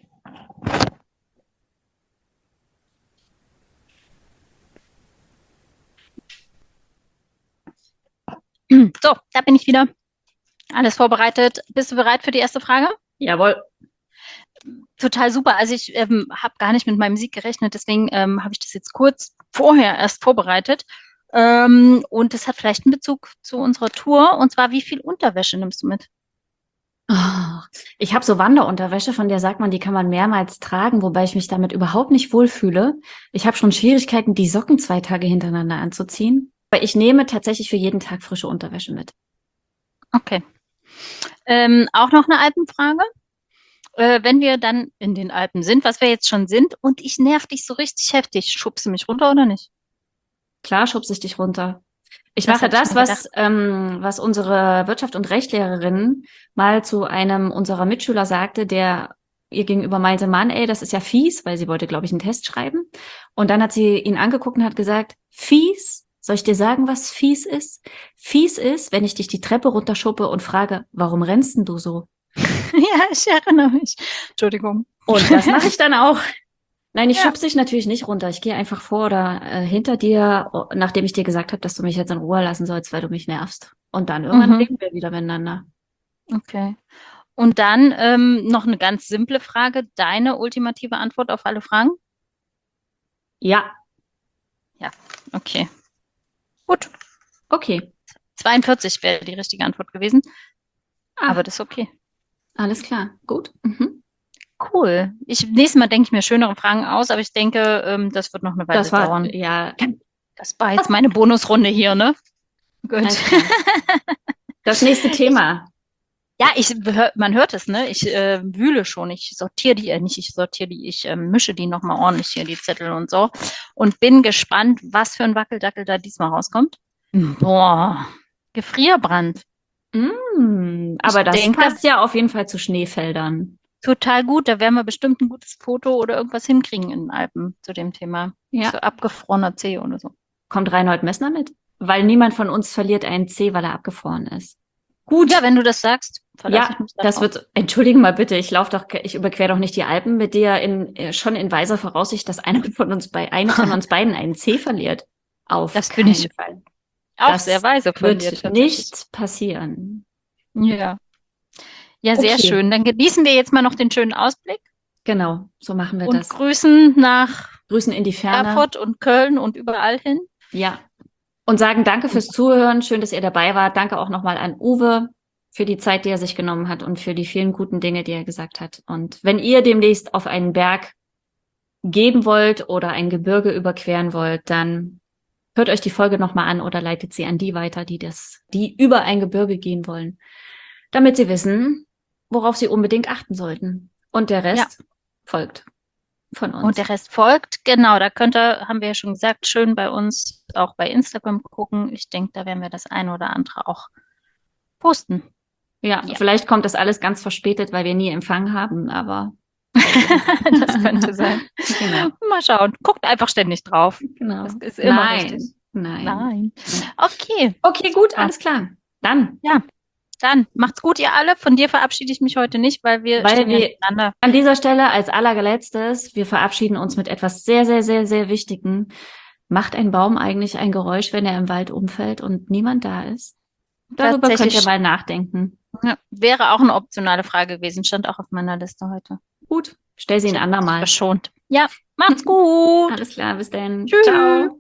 So, da bin ich wieder. Alles vorbereitet. Bist du bereit für die erste Frage? Jawohl. Total super. Also ich ähm, habe gar nicht mit meinem Sieg gerechnet, deswegen ähm, habe ich das jetzt kurz vorher erst vorbereitet. Ähm, und das hat vielleicht einen Bezug zu unserer Tour. Und zwar, wie viel Unterwäsche nimmst du mit? Oh, ich habe so Wanderunterwäsche, von der sagt man, die kann man mehrmals tragen, wobei ich mich damit überhaupt nicht wohlfühle. Ich habe schon Schwierigkeiten, die Socken zwei Tage hintereinander anzuziehen. Aber ich nehme tatsächlich für jeden Tag frische Unterwäsche mit. Okay. Ähm, auch noch eine Alpenfrage. Äh, wenn wir dann in den Alpen sind, was wir jetzt schon sind, und ich nerv dich so richtig heftig, schubst du mich runter oder nicht? Klar schubse ich dich runter. Ich Das mache hab ich das, mir was, ähm, was unsere Wirtschaft- und Rechtslehrerin mal zu einem unserer Mitschüler sagte, der ihr gegenüber meinte, Mann, ey, das ist ja fies, weil sie wollte, glaube ich, einen Test schreiben. Und dann hat sie ihn angeguckt und hat gesagt, fies? Soll ich dir sagen, was fies ist? Fies ist, wenn ich dich die Treppe runterschuppe und frage, warum rennst denn du so? Ja, ich erinnere mich. Entschuldigung. Und das mache ich dann auch. Nein, ich Ja. schubse dich natürlich nicht runter. Ich gehe einfach vor oder äh, hinter dir, o- nachdem ich dir gesagt habe, dass du mich jetzt in Ruhe lassen sollst, weil du mich nervst. Und dann irgendwann Mhm. reden wir wieder miteinander. Okay. Und dann ähm, noch eine ganz simple Frage. Deine ultimative Antwort auf alle Fragen? Ja, Okay. Gut. okay. zweiundvierzig wäre die richtige Antwort gewesen. Ah, Aber das ist okay. alles klar. Gut. Mhm. Cool. Ich, nächstes Mal denke ich mir schönere Fragen aus, aber ich denke, ähm, das wird noch eine Weile Das war, dauern. ja, Das war jetzt meine Bonusrunde hier, ne? Gut. alles klar. Das nächste Thema. Ja, ich hör, man hört es, ne? Ich äh, wühle schon, ich sortiere die, äh, nicht ich sortiere die, ich ähm, mische die nochmal ordentlich hier, die Zettel und so. Und bin gespannt, was für ein Wackeldackel da diesmal rauskommt. Boah, Gefrierbrand. Mm, aber das denke- passt ja auf jeden Fall zu Schneefeldern. Total gut, da werden wir bestimmt ein gutes Foto oder irgendwas hinkriegen in den Alpen zu dem Thema. Ja. So abgefrorener Zeh oder so. Kommt Reinhold Messner mit? Weil niemand von uns verliert einen Zeh, weil er abgefroren ist. Gut. Ja, wenn du das sagst, verlasse Ja, ich mich das darauf. wird, entschuldige mal bitte, ich laufe doch, ich überquere doch nicht die Alpen mit dir in, äh, schon in weiser Voraussicht, dass einer von uns bei, eine von uns beiden einen Zeh verliert. Auf Das keinen bin ich Fall. Auch das sehr weise von Wird dir tatsächlich. nicht passieren. Ja. Ja, sehr Okay. schön. Dann genießen wir jetzt mal noch den schönen Ausblick Genau, so machen wir und das. grüßen nach Grüßen in die Ferne. Erfurt und Köln und überall hin. Ja, Und sagen danke fürs Zuhören. Schön, dass ihr dabei wart. Danke auch nochmal an Uwe für die Zeit, die er sich genommen hat und für die vielen guten Dinge, die er gesagt hat. Und wenn ihr demnächst auf einen Berg gehen wollt oder ein Gebirge überqueren wollt, dann hört euch die Folge nochmal an oder leitet sie an die weiter, die das, die über ein Gebirge gehen wollen, damit sie wissen, worauf sie unbedingt achten sollten. Und der Rest folgt von uns. Und der Rest folgt, genau, da könnt ihr, haben wir ja schon gesagt, schön bei uns auch bei Instagram gucken. Ich denke, da werden wir das eine oder andere auch posten. Ja, Ja. vielleicht kommt das alles ganz verspätet, weil wir nie Empfang haben, aber Das könnte sein. genau. Mal schauen. Guckt einfach ständig drauf. genau. Das ist immer Nein, richtig. nein. Nein. Okay, Okay, gut, alles klar. Dann, dann macht's gut, ihr alle. Von dir verabschiede ich mich heute nicht, weil wir Weil stehen ja wir- miteinander. an dieser Stelle als allerletztes, wir verabschieden uns mit etwas sehr, sehr, sehr, sehr Wichtigem. Macht ein Baum eigentlich ein Geräusch, wenn er im Wald umfällt und niemand da ist? Darüber könnt Tatsächlich- ihr mal nachdenken. Ja, wäre auch eine optionale Frage gewesen, stand auch auf meiner Liste heute. Gut, stell sie ein andermal. Verschont. Ja, macht's gut. Alles klar, bis dann. Tschüss. Ciao.